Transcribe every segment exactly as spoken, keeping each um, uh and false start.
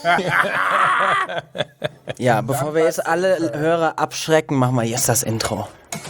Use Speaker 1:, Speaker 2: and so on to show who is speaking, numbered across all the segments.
Speaker 1: Ja, bevor wir jetzt alle Hörer abschrecken, machen wir jetzt das Intro.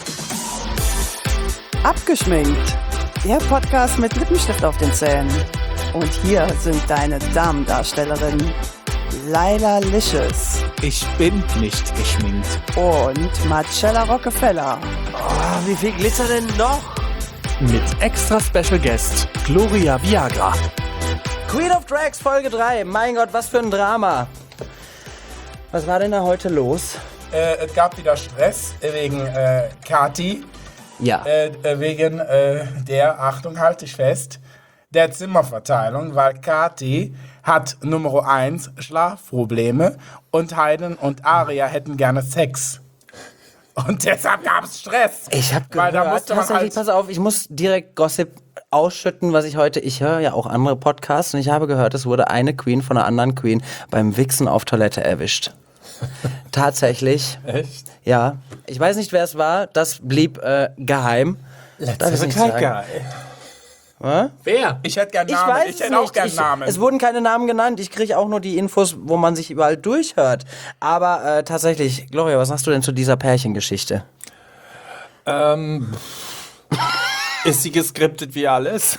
Speaker 2: Abgeschminkt. Der Podcast mit Lippenstift auf den Zähnen. Und hier sind deine Damendarstellerinnen Laila Licious.
Speaker 3: Ich bin nicht geschminkt.
Speaker 2: Und Marcella Rockefeller.
Speaker 1: Oh, wie viel Glitzer denn noch?
Speaker 3: Mit extra Special Guest Gloria Viagra.
Speaker 1: Queen of Drags Folge drei. Mein Gott, was für ein Drama. Was war denn da heute los?
Speaker 4: Äh, es gab wieder Stress wegen äh, Kati.
Speaker 1: Ja.
Speaker 4: Äh, wegen äh, der, Achtung, halte ich fest, der Zimmerverteilung, weil Kati hat Nummer eins Schlafprobleme und Heiden und Aria hätten gerne Sex. Und deshalb gab es Stress.
Speaker 1: Ich habe
Speaker 4: Weil
Speaker 1: gehört,
Speaker 4: da musste man
Speaker 1: tatsächlich,
Speaker 4: halt
Speaker 1: pass auf, ich muss direkt Gossip ausschütten, was ich heute, ich höre ja auch andere Podcasts und ich habe gehört, es wurde eine Queen von einer anderen Queen beim Wichsen auf Toilette erwischt. Tatsächlich.
Speaker 3: Echt?
Speaker 1: Ja. Ich weiß nicht, wer es war, das blieb äh, geheim. Darf ich nicht sagen. Was?
Speaker 3: Wer?
Speaker 4: Ich hätte gerne
Speaker 1: Ich
Speaker 4: Namen.
Speaker 1: weiß
Speaker 4: Ich
Speaker 1: es
Speaker 4: hätte auch
Speaker 1: nicht.
Speaker 4: gerne
Speaker 1: Ich,
Speaker 4: Namen.
Speaker 1: es wurden keine Namen genannt. Ich kriege auch nur die Infos, wo man sich überall durchhört. Aber äh, tatsächlich, Gloria, was sagst du denn zu dieser Pärchengeschichte?
Speaker 5: Ähm, ist sie geskriptet wie alles?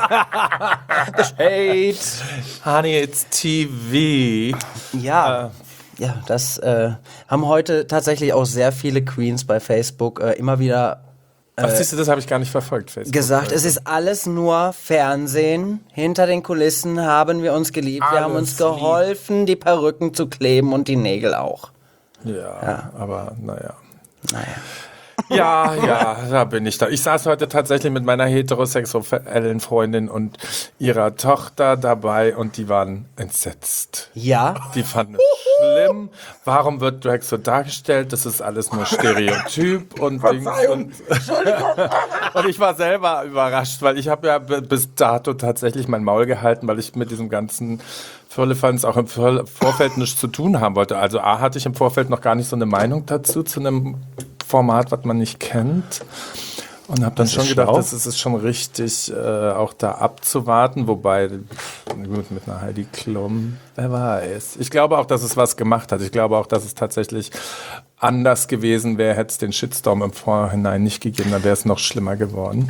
Speaker 1: Hate.
Speaker 5: Honey, it's T V.
Speaker 1: Ja. Ja, das äh, haben heute tatsächlich auch sehr viele Queens bei Facebook äh, immer wieder
Speaker 5: Ach, siehst du, das habe ich gar nicht verfolgt. Facebook.
Speaker 1: gesagt, es ist alles nur Fernsehen. Hinter den Kulissen haben wir uns geliebt. wir haben uns
Speaker 4: Alles
Speaker 1: geholfen, die Perücken zu kleben und die Nägel auch.
Speaker 5: Ja,
Speaker 1: Ja.
Speaker 5: aber naja.
Speaker 1: Naja.
Speaker 5: Ja, ja, da bin ich da. Ich saß heute tatsächlich mit meiner heterosexuellen Freundin und ihrer Tochter dabei und die waren entsetzt.
Speaker 1: Ja.
Speaker 5: Die fanden es schlimm. Warum wird Drag so dargestellt? Das ist alles nur Stereotyp und Dings und, und ich war selber überrascht, weil ich habe ja b- bis dato tatsächlich mein Maul gehalten, weil ich mit diesem ganzen Firlefanz auch im Vor- Vorfeld nichts zu tun haben wollte. Also A, hatte ich im Vorfeld noch gar nicht so eine Meinung dazu, zu einem Format, was man nicht kennt. Und habe dann
Speaker 1: Das
Speaker 5: schon
Speaker 1: ist
Speaker 5: gedacht,
Speaker 1: schlau.
Speaker 5: das ist es schon richtig, äh, auch da abzuwarten. Wobei, gut, mit einer Heidi Klum, wer weiß. Ich glaube auch, dass es was gemacht hat. Ich glaube auch, dass es tatsächlich anders gewesen wäre, hätte es den Shitstorm im Vorhinein nicht gegeben, dann wäre es noch schlimmer geworden.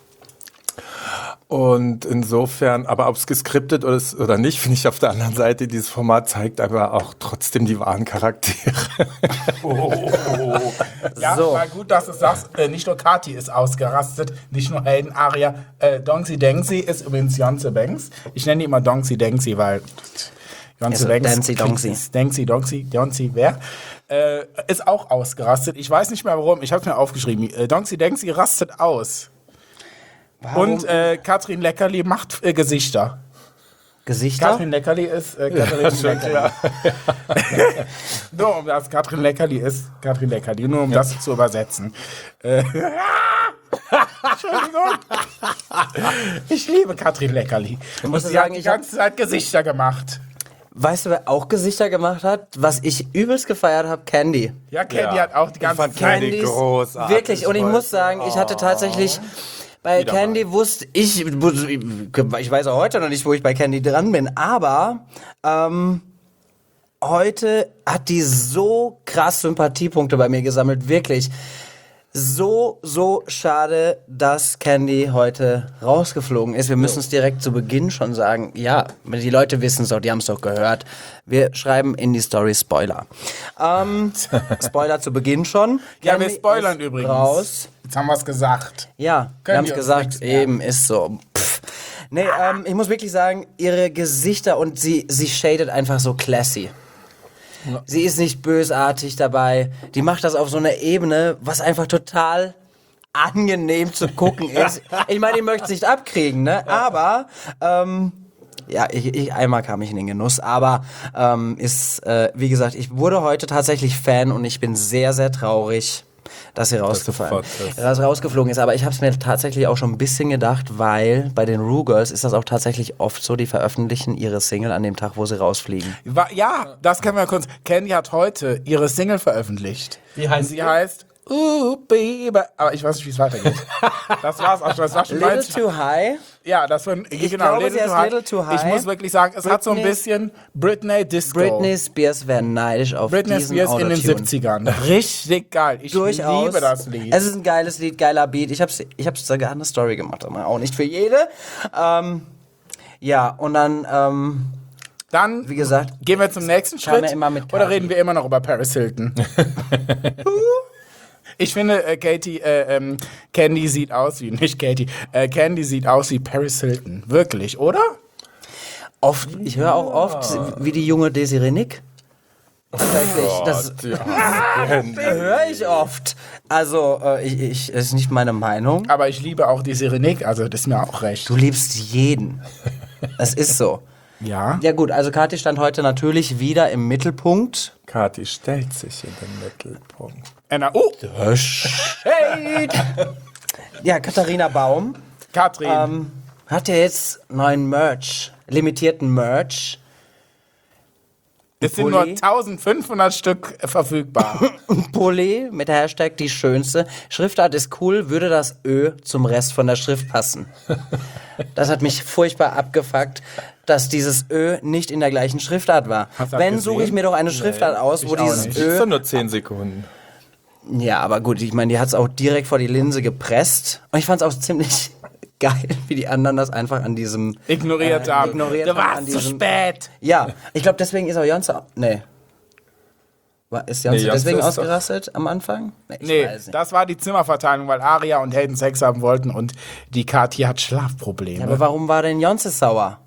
Speaker 5: Und insofern, aber ob es geskriptet ist oder nicht, finde ich auf der anderen Seite, dieses Format zeigt aber auch trotzdem die wahren Charaktere.
Speaker 4: Ja,
Speaker 1: So.
Speaker 4: war gut, dass du sagst, äh, nicht nur Kati ist ausgerastet, nicht nur Hayden, Aria. Äh, Dongsi Dengsi ist übrigens Jonze Banks. Ich nenne die immer Dongsi Dengsi, weil Jonze
Speaker 1: Also
Speaker 4: Banks.
Speaker 1: Dengsi Dongsi.
Speaker 4: Dengsi Dongsi, Jonsi, wer? Äh, ist auch ausgerastet. Ich weiß nicht mehr warum, ich habe es mir aufgeschrieben. Äh, Dongsi Dengsi rastet aus.
Speaker 1: Warum?
Speaker 4: Und äh, Katrin Leckerli macht äh, Gesichter.
Speaker 1: Gesichter?
Speaker 4: Katrin Leckerli ist äh, Katrin Leckerli. Nur um das Katrin Leckerli ist Katrin Leckerli, nur um das zu übersetzen. Äh, Entschuldigung. Ich liebe Katrin Leckerli. Und
Speaker 1: muss
Speaker 4: sie
Speaker 1: sagen,
Speaker 4: hat die
Speaker 1: ich hab-
Speaker 4: ganze Zeit Gesichter gemacht.
Speaker 1: Weißt du, wer auch Gesichter gemacht hat? Was ich übelst gefeiert habe? Candy.
Speaker 4: Ja, Candy
Speaker 5: Ja.
Speaker 4: hat auch die ganze
Speaker 5: fand
Speaker 4: Zeit.
Speaker 5: Candy großartig
Speaker 1: Wirklich. Und ich
Speaker 5: heute.
Speaker 1: muss sagen, ich hatte tatsächlich bei
Speaker 5: Wieder
Speaker 1: Candy wusste ich, ich weiß auch heute noch nicht, wo ich bei Candy dran bin, aber ähm, heute hat die so krass Sympathiepunkte bei mir gesammelt, wirklich. So, so schade, dass Candy heute rausgeflogen ist. Wir müssen es direkt zu Beginn schon sagen. Ja, die Leute wissen es doch, die haben es doch gehört. Wir schreiben in die Story Spoiler. Ähm, Spoiler zu Beginn schon.
Speaker 4: Ja, wir
Speaker 1: Candy
Speaker 4: spoilern
Speaker 1: ist
Speaker 4: übrigens.
Speaker 1: Raus.
Speaker 4: Jetzt haben wir es gesagt.
Speaker 1: Ja, wir
Speaker 4: Können
Speaker 1: haben
Speaker 4: die
Speaker 1: es
Speaker 4: uns
Speaker 1: gesagt.
Speaker 4: nichts merken.
Speaker 1: Eben, ist so. Pff. Nee, ähm, ich muss wirklich sagen, ihre Gesichter und sie, sie shadet einfach so classy. Sie ist nicht bösartig dabei. Die macht das auf so einer Ebene, was einfach total angenehm zu gucken ist. Ich meine, ich möchte es nicht abkriegen, ne? Aber, ähm, ja, ich, ich, einmal kam ich in den Genuss, aber ähm, ist, äh, wie gesagt, ich wurde heute tatsächlich Fan und ich bin sehr, sehr traurig, dass sie rausgefallen
Speaker 5: sofort ist.
Speaker 1: dass rausgeflogen ist. Aber ich habe es mir tatsächlich auch schon ein bisschen gedacht, weil bei den Rue Girls ist das auch tatsächlich oft so, die veröffentlichen ihre Single an dem Tag, wo sie rausfliegen.
Speaker 4: Wa- Ja, das können wir kurz. Candy hat heute ihre Single veröffentlicht.
Speaker 5: Wie heißt
Speaker 4: Sie
Speaker 5: die?
Speaker 4: heißt Ooh, Baby. Aber ich weiß nicht, wie es weitergeht. Das war's auch schon. Das war schon
Speaker 1: Little
Speaker 4: neunzig
Speaker 1: Too High.
Speaker 4: Ja, das war,
Speaker 1: Ich
Speaker 4: genau,
Speaker 1: glaube, sie ist little too high.
Speaker 4: Ich muss wirklich sagen, es hat so ein
Speaker 1: Britney-
Speaker 4: bisschen Britney Disco.
Speaker 1: Britney Spears wäre neidisch auf
Speaker 4: Britney
Speaker 1: diesen
Speaker 4: Spears in den
Speaker 1: Autotune.
Speaker 4: siebzigern. Richtig geil. Ich
Speaker 1: Durchaus.
Speaker 4: liebe das Lied.
Speaker 1: Es ist ein geiles Lied, geiler Beat. Ich hab's, ich hab's sogar eine Story gemacht, aber auch nicht für jede. Ähm, ja, und dann, ähm,
Speaker 4: Dann
Speaker 1: wie gesagt,
Speaker 4: gehen wir zum nächsten
Speaker 1: kam
Speaker 4: Schritt.
Speaker 1: ja immer mit
Speaker 4: Oder
Speaker 1: Kathi.
Speaker 4: reden wir immer noch über Paris Hilton? Ich finde, äh, Katie, äh, ähm, Candy sieht aus wie, nicht Katie, äh, Candy sieht aus wie Paris Hilton. Wirklich, oder?
Speaker 1: oft, ich höre auch oft, wie die junge Desiree Nick. Tatsächlich, das höre ich oft. Also, äh, ich, ich, das ist nicht meine Meinung.
Speaker 4: Aber ich liebe auch die Sirenik, also das ist mir auch recht.
Speaker 1: Du liebst jeden. Es ist so.
Speaker 4: Ja?
Speaker 1: Ja gut, also Kathi stand heute natürlich wieder im Mittelpunkt.
Speaker 5: Kathi stellt sich in den Mittelpunkt.
Speaker 4: Anna, oh,
Speaker 1: Ja, Katharina Baum
Speaker 4: Katrin.
Speaker 1: ähm, hat ja jetzt neuen Merch, limitierten Merch.
Speaker 4: es sind nur
Speaker 1: Pulli.
Speaker 4: eintausendfünfhundert Stück äh, verfügbar.
Speaker 1: Ein Pulli mit der Hashtag die schönste. Schriftart ist cool, würde das Ö zum Rest von der Schrift passen. Das hat mich furchtbar abgefuckt, dass dieses Ö nicht in der gleichen Schriftart war.
Speaker 4: Hast du das
Speaker 1: Wenn
Speaker 4: gesehen?
Speaker 1: suche ich mir doch eine Schriftart aus, wo
Speaker 4: ich auch
Speaker 1: dieses
Speaker 4: nicht.
Speaker 5: Das ist
Speaker 1: Ö...
Speaker 5: doch nur zehn Sekunden.
Speaker 1: Ja, aber gut, ich meine, die hat es auch direkt vor die Linse gepresst. Und ich fand es auch ziemlich geil, wie die anderen das einfach an diesem...
Speaker 4: Ignoriert
Speaker 1: Äh,
Speaker 4: haben.
Speaker 1: ignoriert
Speaker 4: du
Speaker 1: haben an
Speaker 4: warst zu
Speaker 1: diesem-
Speaker 4: spät.
Speaker 1: Ja, ich glaube, deswegen ist auch Jonze... Nee. War, ist Jonze
Speaker 5: Nee, Jonze
Speaker 1: deswegen
Speaker 5: ist doch-
Speaker 1: ausgerastet am Anfang? Nee, ich
Speaker 4: Nee,
Speaker 1: weiß nicht.
Speaker 4: das war die Zimmerverteilung, weil Aria und Hayden Sex haben wollten und die Kathi hat Schlafprobleme.
Speaker 1: Ja, aber warum war denn Jonze sauer?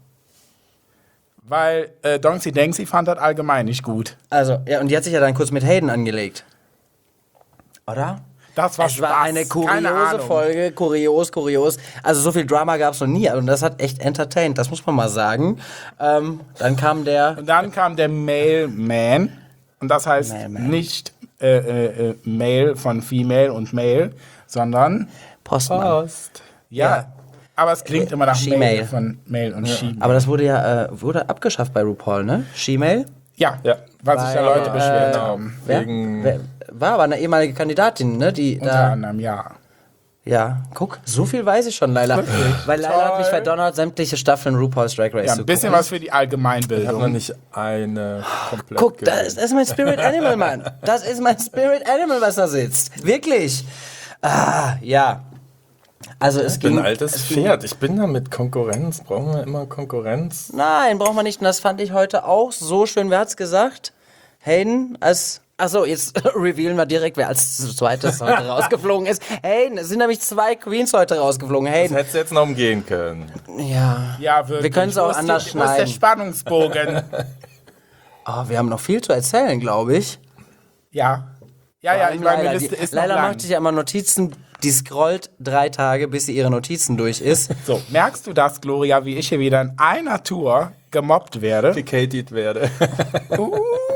Speaker 4: weil äh, Donksy Denksy fand das allgemein nicht gut.
Speaker 1: Also, ja, und die hat sich ja dann kurz mit Hayden angelegt. Oder?
Speaker 4: Das war
Speaker 1: Es war
Speaker 4: Spaß.
Speaker 1: eine
Speaker 4: Keine
Speaker 1: kuriose
Speaker 4: Ahnung.
Speaker 1: Folge, kurios, kurios. Also so viel Drama gab es noch nie. Und das hat echt entertained, das muss man mal sagen. Ähm, dann kam der...
Speaker 4: Und dann kam der Mailman. Und das heißt
Speaker 1: Mailman.
Speaker 4: nicht äh, äh, äh, Mail von Female und Male, sondern
Speaker 1: Postmann.
Speaker 5: Post.
Speaker 4: ja.
Speaker 1: Ja.
Speaker 4: Aber es klingt immer nach
Speaker 1: She-Mail.
Speaker 4: Mail von Mail und She.
Speaker 1: Aber das wurde ja äh, wurde abgeschafft bei RuPaul, ne? She-Mail?
Speaker 4: Ja,
Speaker 5: Ja.
Speaker 4: was sich da
Speaker 1: Weil,
Speaker 4: Leute
Speaker 1: äh,
Speaker 4: beschwert haben.
Speaker 1: Wer?
Speaker 5: Wegen-
Speaker 1: Wer? War aber eine ehemalige Kandidatin, ne? Die
Speaker 4: Unter
Speaker 1: da...
Speaker 4: anderem, ja.
Speaker 1: Ja, guck, so viel weiß ich schon, Laila. Weil Laila hat mich
Speaker 4: Toll.
Speaker 1: verdonnert, sämtliche Staffeln RuPaul's Drag Race
Speaker 4: Ja,
Speaker 1: zu
Speaker 4: ein bisschen
Speaker 1: gucken.
Speaker 4: was für die
Speaker 5: Ich habe noch
Speaker 4: Allgemeinbildung.
Speaker 5: nicht eine komplett
Speaker 1: Guck, das
Speaker 5: gesehen.
Speaker 1: ist, das ist mein Spirit Animal, Mann. Das ist mein Spirit Animal, was da sitzt. Wirklich. Ah, ja. Also es
Speaker 5: Ich bin
Speaker 1: ging...
Speaker 5: ein altes
Speaker 1: es ging-
Speaker 5: Pferd. Ich bin da mit Konkurrenz. Brauchen wir immer Konkurrenz?
Speaker 1: Nein, braucht man nicht. Und das fand ich heute auch so schön. Wer hat's gesagt? Hayden als... Achso, jetzt revealen wir direkt, wer als zweites heute rausgeflogen ist. Hayden, es sind nämlich zwei Queens heute rausgeflogen.
Speaker 5: Das
Speaker 1: Hayden.
Speaker 5: hättest du jetzt noch umgehen können.
Speaker 1: Ja.
Speaker 4: Ja, wirklich.
Speaker 1: Wir können es
Speaker 4: Wo
Speaker 1: auch
Speaker 4: ist
Speaker 1: anders
Speaker 4: die, Wo ist der
Speaker 1: schneiden.
Speaker 4: Spannungsbogen?
Speaker 1: Oh, wir haben noch viel zu erzählen, glaube ich.
Speaker 4: ja. Ja, ja, ich meine,
Speaker 1: Laila,
Speaker 4: die Liste
Speaker 1: die,
Speaker 4: ist noch
Speaker 1: Laila
Speaker 4: lang.
Speaker 1: macht sich ja immer Notizen, die scrollt drei Tage, bis sie ihre Notizen durch ist.
Speaker 4: So, merkst du das, Gloria, wie ich hier wieder in einer Tour gemobbt werde?
Speaker 5: Decadied werde.
Speaker 4: Uh.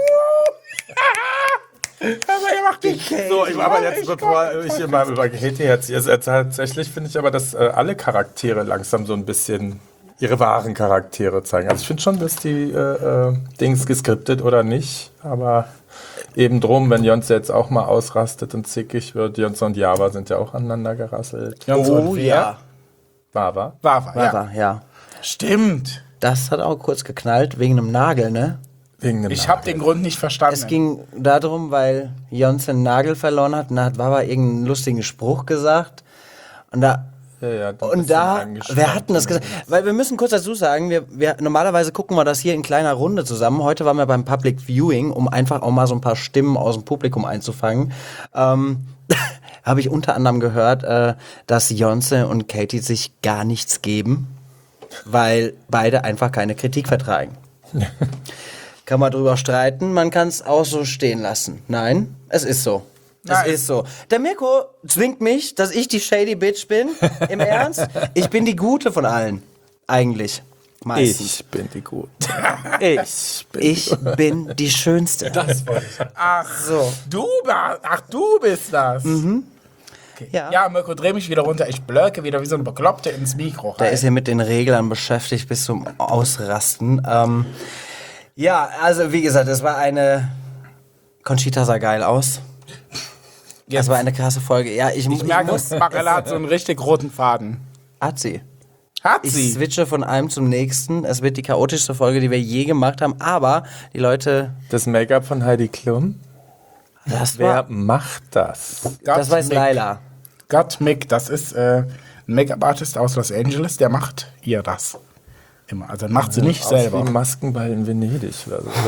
Speaker 4: Aber ihr macht die
Speaker 5: So, ich, aber jetzt, bevor ich hier mal über Katie erzähle, also, tatsächlich finde ich aber, dass äh, alle Charaktere langsam so ein bisschen ihre wahren Charaktere zeigen. Also ich finde schon, dass die äh, äh, Dings geskriptet oder nicht, aber eben drum, wenn Jonze jetzt auch mal ausrastet und zickig wird, Jonze und Java sind ja auch aneinander gerasselt.
Speaker 4: Oh ja.
Speaker 5: Bava.
Speaker 4: War, war, ja.
Speaker 1: Ja. ja.
Speaker 4: Stimmt.
Speaker 1: Das hat auch kurz geknallt, wegen einem Nagel, ne?
Speaker 5: Wegen dem
Speaker 4: Ich habe
Speaker 5: Nagel.
Speaker 4: den Grund nicht verstanden.
Speaker 1: Es ging darum, weil Jonze einen Nagel verloren hat und da hat Wawa irgendeinen lustigen Spruch gesagt. Und da,
Speaker 5: Ja, ja, ein
Speaker 1: und
Speaker 5: bisschen
Speaker 1: da,
Speaker 5: angespannt.
Speaker 1: wer hat denn das gesagt? Weil wir müssen kurz dazu sagen, wir, wir, normalerweise gucken wir das hier in kleiner Runde zusammen. Heute waren wir beim Public Viewing, um einfach auch mal so ein paar Stimmen aus dem Publikum einzufangen. Ähm, habe ich unter anderem gehört, äh, dass Jonze und Katie sich gar nichts geben, weil beide einfach keine Kritik vertragen. Kann man drüber streiten, man kann es auch so stehen lassen. Nein, es ist so. Es
Speaker 4: Nein.
Speaker 1: ist so. Der Mirko zwingt mich, dass ich die shady Bitch bin. Im Ernst? Ich bin die Gute von allen. Eigentlich. Meistens.
Speaker 5: Ich bin die Gute. Ich bin
Speaker 1: Ich bin die Schönste.
Speaker 4: Ach
Speaker 1: So.
Speaker 4: Du, ba- ach, du bist das.
Speaker 1: Ja.
Speaker 4: Ja, Mirko, dreh mich wieder runter. Ich blöcke wieder wie so ein Bekloppter ins Mikro.
Speaker 1: Der
Speaker 4: rein.
Speaker 1: ist hier mit den Reglern beschäftigt bis zum Ausrasten. Ähm, ja, also wie gesagt, es war eine... Conchita sah geil aus. Das war eine krasse Folge. Ja, ich,
Speaker 4: Ich merke, Marella hat so einen richtig roten Faden.
Speaker 1: Hat sie.
Speaker 4: Hat
Speaker 1: Ich
Speaker 4: sie.
Speaker 1: switche von einem zum nächsten. Es wird die chaotischste Folge, die wir je gemacht haben. Aber die Leute,
Speaker 5: Das Make-up von Heidi Klum?
Speaker 1: das
Speaker 5: Wer
Speaker 1: war,
Speaker 5: macht das?
Speaker 1: das weiß
Speaker 4: Mick.
Speaker 1: Laila.
Speaker 4: Gott Mick, das ist äh, ein Make-up-Artist aus Los Angeles, der macht ihr das. Immer. Also macht sie nicht
Speaker 5: Aus
Speaker 4: selber.
Speaker 5: wie Maskenball in Venedig. Oder so.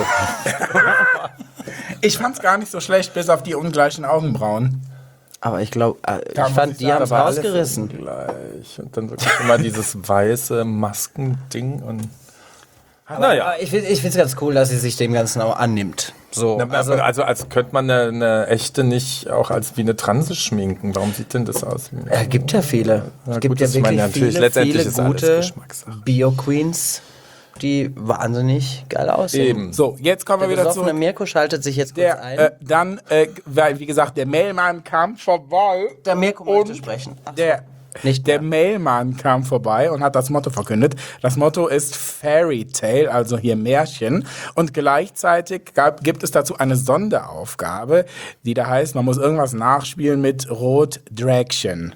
Speaker 4: Ich fand's gar nicht so schlecht, bis auf die ungleichen Augenbrauen.
Speaker 1: Aber ich glaube, äh,
Speaker 4: Da
Speaker 1: ich
Speaker 4: muss
Speaker 1: fand,
Speaker 4: ich
Speaker 1: die
Speaker 4: sagen,
Speaker 1: haben es
Speaker 5: Aber alles
Speaker 1: rausgerissen.
Speaker 5: Gleich. Und dann wirklich immer dieses weiße Maskending und.
Speaker 1: Aber, aber ich finde es ganz cool, dass sie sich dem Ganzen auch annimmt. So,
Speaker 5: Na,
Speaker 1: also,
Speaker 5: also, also als könnte man eine, eine echte nicht auch als wie eine Transe schminken. Warum sieht denn das aus? Wie
Speaker 1: es gibt ja viele.
Speaker 5: Na
Speaker 1: es gibt
Speaker 5: gut,
Speaker 1: ja
Speaker 5: das- ich
Speaker 1: wirklich
Speaker 5: meine, natürlich,
Speaker 1: viele,
Speaker 5: letztendlich
Speaker 1: viele
Speaker 5: ist alles
Speaker 1: gute
Speaker 5: Geschmackssache.
Speaker 1: Bio-Queens, die wahnsinnig geil aussehen.
Speaker 5: Eben.
Speaker 4: So, jetzt kommen wir
Speaker 1: Der
Speaker 4: wieder
Speaker 1: besoffene
Speaker 4: zurück.
Speaker 1: Mirko schaltet sich jetzt kurz
Speaker 4: Der,
Speaker 1: ein.
Speaker 4: äh, dann, äh, weil, wie gesagt, der Mailman kam vorbei.
Speaker 1: der Mirko möchte
Speaker 4: und
Speaker 1: sprechen. Ach,
Speaker 4: Der,
Speaker 1: Nicht
Speaker 4: der
Speaker 1: mehr.
Speaker 4: Mailman kam vorbei und hat das Motto verkündet. Das Motto ist Fairy Tale, also hier Märchen. Und gleichzeitig gab, gibt es dazu eine Sonderaufgabe, die da heißt, man muss irgendwas nachspielen mit Rot Drägchen.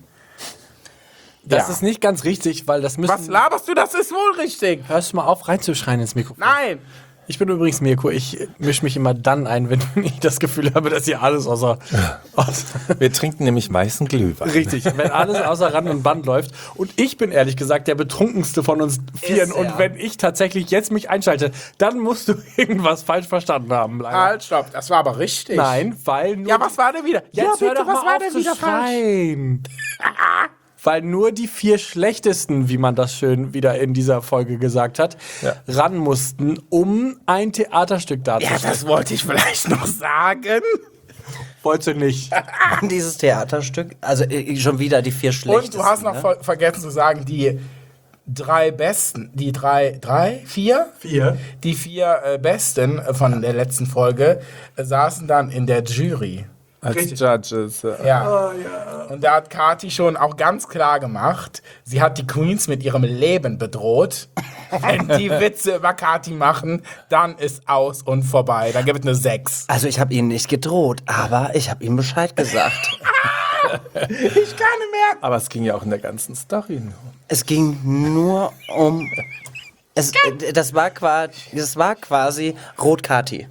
Speaker 3: Das
Speaker 4: Ja.
Speaker 3: ist nicht ganz richtig, weil das müssen...
Speaker 4: Was laberst du? Das ist wohl richtig.
Speaker 3: Hörst du mal auf, reinzuschreien ins Mikrofon?
Speaker 4: Nein.
Speaker 3: Ich bin übrigens Mirko. Ich mische mich immer dann ein, wenn ich das Gefühl habe, dass hier alles außer... außer
Speaker 5: Wir trinken nämlich weißen Glühwein.
Speaker 3: richtig, wenn alles außer Rand und Band läuft. Und ich bin ehrlich gesagt der betrunkenste von uns Vieren.
Speaker 1: Ist er.
Speaker 3: Und wenn ich tatsächlich jetzt mich einschalte, dann musst du irgendwas falsch verstanden haben. Leider.
Speaker 4: Halt, stopp. Das war aber richtig.
Speaker 3: Nein, weil nur...
Speaker 4: Ja, was war denn wieder?
Speaker 3: Jetzt
Speaker 4: ja,
Speaker 3: hör
Speaker 4: bitte,
Speaker 3: doch mal
Speaker 4: was war
Speaker 3: auf
Speaker 4: denn
Speaker 3: zu
Speaker 4: wieder falsch?
Speaker 3: schreien. Weil nur die vier schlechtesten, wie man das schön wieder in dieser Folge gesagt hat,
Speaker 5: Ja.
Speaker 3: ran mussten, um ein Theaterstück
Speaker 4: Ja,
Speaker 3: darzustellen.
Speaker 4: das wollte ich vielleicht noch sagen.
Speaker 3: Wolltest du nicht.
Speaker 1: Dieses Theaterstück, also äh, schon wieder die vier schlechtesten.
Speaker 4: Und du hast noch
Speaker 1: ne?
Speaker 4: ver vergessen zu sagen, die drei besten, die drei, drei, vier?
Speaker 3: Vier.
Speaker 4: Die vier äh, besten äh, von der letzten Folge äh, saßen dann in der Jury.
Speaker 5: Als Judges. Ja.
Speaker 4: Ja. Und da hat Kathi schon auch ganz klar gemacht, sie hat die Queens mit ihrem Leben bedroht. Wenn die Witze über Kathi machen, dann ist aus und vorbei. Dann gibt es eine sechs.
Speaker 1: Also ich habe ihnen nicht gedroht, aber ich habe ihnen Bescheid gesagt.
Speaker 4: Ich kann nicht mehr.
Speaker 5: Aber es ging ja auch in der ganzen Story nur.
Speaker 1: Es ging nur um... Es, äh, das, war quasi, das war quasi Rot-Kati.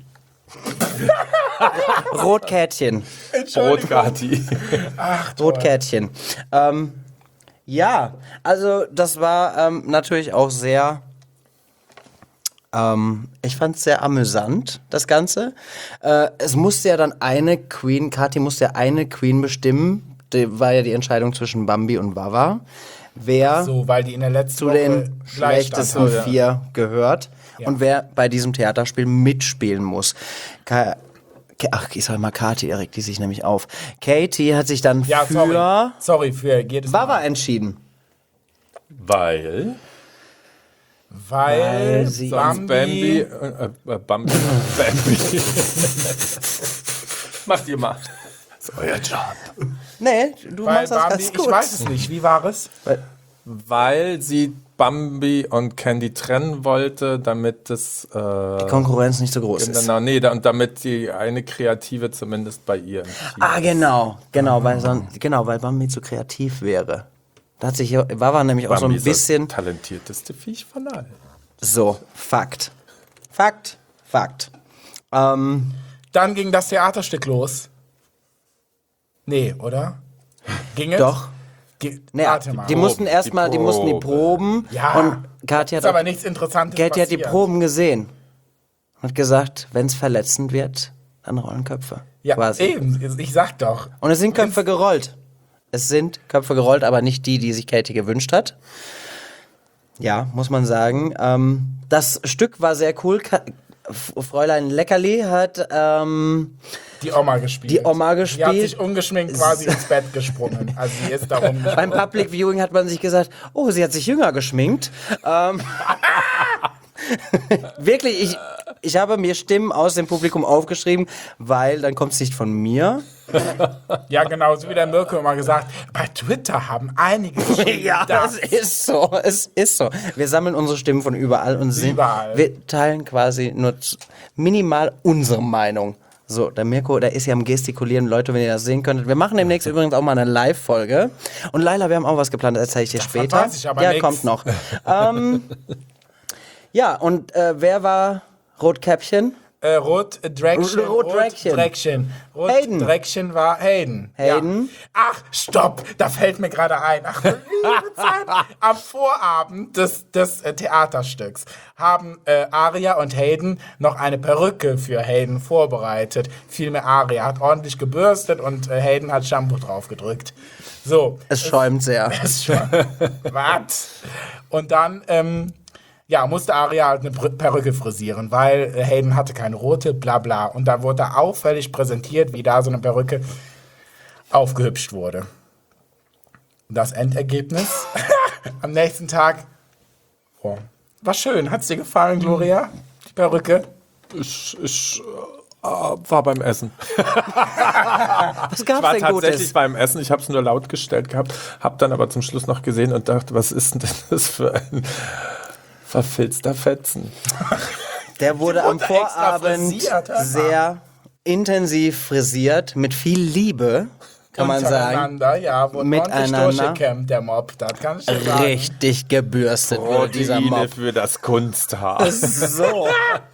Speaker 1: Rotkätchen.
Speaker 5: Rotgati.
Speaker 1: Rotkätchen. Ähm, ja, also das war ähm, natürlich auch sehr... Ähm, ich fand es sehr amüsant, das Ganze. Äh, es musste ja dann eine Queen, Kathi musste ja eine Queen bestimmen. Die war ja die Entscheidung zwischen Bambi und Wawa. Wer
Speaker 4: So, weil die in der letzten
Speaker 1: zu
Speaker 4: Woche
Speaker 1: den
Speaker 4: gleich
Speaker 1: schlechtesten
Speaker 4: standen.
Speaker 1: vier gehört und wer bei diesem Theaterspiel mitspielen muss. Ka Ka- Ach, ich sag mal Kathi, er regt die sich nämlich auf. Katie hat sich dann
Speaker 4: Ja,
Speaker 1: für
Speaker 4: sorry. Sorry für jedes
Speaker 1: Wawa
Speaker 4: Mal.
Speaker 1: entschieden.
Speaker 5: Weil.
Speaker 4: Weil,
Speaker 1: Weil sie-
Speaker 5: Sonst Bambi. Äh, äh, Bambi. Bambi. Macht ihr mal. Das ist euer Job.
Speaker 1: Nee, du
Speaker 4: Weil
Speaker 1: machst das
Speaker 4: Bambi,
Speaker 1: ganz gut.
Speaker 4: ich weiß es nicht. Wie war es?
Speaker 5: Weil sie Bambi und Candy trennen wollte, damit das. Äh,
Speaker 1: Die Konkurrenz nicht so groß ist.
Speaker 5: Genau, nee, da, und damit die eine Kreative zumindest bei ihr im Team
Speaker 1: Ah,
Speaker 5: ist.
Speaker 1: genau, genau, weil, son genau, weil Bambi zu kreativ wäre. Da hat sich Wawa nämlich auch so
Speaker 5: Bambi
Speaker 1: ein
Speaker 5: ist
Speaker 1: bisschen...
Speaker 5: das talentierteste Viech von allen.
Speaker 1: So, Fakt. Fakt, Fakt. Ähm,
Speaker 4: Dann ging das Theaterstück los. Nee, oder? Ging es?
Speaker 1: doch.
Speaker 4: Ge
Speaker 1: Nee,
Speaker 4: Warte mal.
Speaker 1: die mussten erstmal, die mussten die Proben
Speaker 4: Ja.
Speaker 1: und Kathi hat,
Speaker 4: ist aber
Speaker 1: auch,
Speaker 4: nichts Interessantes
Speaker 1: Kathi hat die
Speaker 4: passiert.
Speaker 1: Proben gesehen und hat gesagt, wenn es verletzend wird, dann rollen Köpfe.
Speaker 4: Ja,
Speaker 1: quasi.
Speaker 4: eben. Ich sag doch.
Speaker 1: Und es sind Köpfe gerollt. Es sind Köpfe gerollt, aber nicht die, die sich Katie gewünscht hat. Ja, muss man sagen. Ähm, das Stück war sehr cool. Ka F- Fräulein Leckerli hat ähm,
Speaker 4: Die Oma gespielt.
Speaker 1: Die Oma
Speaker 4: Die hat
Speaker 1: gespielt.
Speaker 4: sich ungeschminkt quasi ins Bett gesprungen. Also sie ist darum
Speaker 1: beim Public Viewing hat man sich gesagt, oh, sie hat sich jünger geschminkt. Ähm, wirklich, ich, ich habe mir Stimmen aus dem Publikum aufgeschrieben, weil dann kommt es nicht von mir.
Speaker 4: Ja, genau, so wie der Mirko immer gesagt, bei Twitter haben einige geschrieben,
Speaker 1: Ja,
Speaker 4: das.
Speaker 1: es ist so, es ist so. Wir sammeln unsere Stimmen von überall und sind,
Speaker 4: Überall.
Speaker 1: wir teilen quasi nur z- minimal unsere Meinung. So, der Mirko, der ist ja am Gestikulieren, Leute, wenn ihr das sehen könntet. Wir machen demnächst übrigens auch mal eine Live-Folge. Und Laila, wir haben auch was geplant, das erzähle ich dir
Speaker 4: Davon
Speaker 1: später.
Speaker 4: weiß ich aber
Speaker 1: ja,
Speaker 4: nix.
Speaker 1: kommt noch. ähm, ja, und äh, wer war Rotkäppchen?
Speaker 4: Äh, Rot äh, Dreckchen.
Speaker 1: Rot Dreckchen.
Speaker 4: Dreckchen. Rot
Speaker 1: Hayden.
Speaker 4: Dreckchen war Hayden.
Speaker 1: Hayden.
Speaker 4: Ja. Ach, stopp, da fällt mir gerade ein. Ach, liebe Zeit. Am Vorabend des, des äh, Theaterstücks haben äh, Aria und Hayden noch eine Perücke für Hayden vorbereitet. Vielmehr Aria hat ordentlich gebürstet und äh, Hayden hat Shampoo draufgedrückt. So.
Speaker 1: Es schäumt sehr.
Speaker 4: Es schon. Was? Und dann, ähm, ja, musste Aria halt eine Perücke frisieren, weil Hayden hatte keine rote, bla bla. Und da wurde da auffällig präsentiert, wie da so eine Perücke aufgehübscht wurde. Das Endergebnis am nächsten Tag, oh, war schön. Hat's dir gefallen, Gloria? Die Perücke?
Speaker 5: Ich, ich äh, war beim Essen.
Speaker 1: Was
Speaker 5: Ich
Speaker 1: gab's
Speaker 5: war
Speaker 1: denn
Speaker 5: tatsächlich
Speaker 1: Gutes?
Speaker 5: beim Essen. Ich habe es nur laut gestellt gehabt, habe dann aber zum Schluss noch gesehen und dachte, was ist denn das für ein verfilzter Fetzen?
Speaker 1: Der wurde am
Speaker 4: wurde extra
Speaker 1: Vorabend
Speaker 4: frisiert, hör mal.
Speaker 1: sehr intensiv frisiert, mit viel Liebe, kann man sagen.
Speaker 4: Untereinander, ja, wurde
Speaker 1: Miteinander.
Speaker 4: ordentlich durchgekämmt, der Mob, das kann ich dir sagen.
Speaker 1: Richtig gebürstet wurde dieser
Speaker 5: Proteine
Speaker 1: Mob.
Speaker 5: für das Kunsthaar.
Speaker 1: So.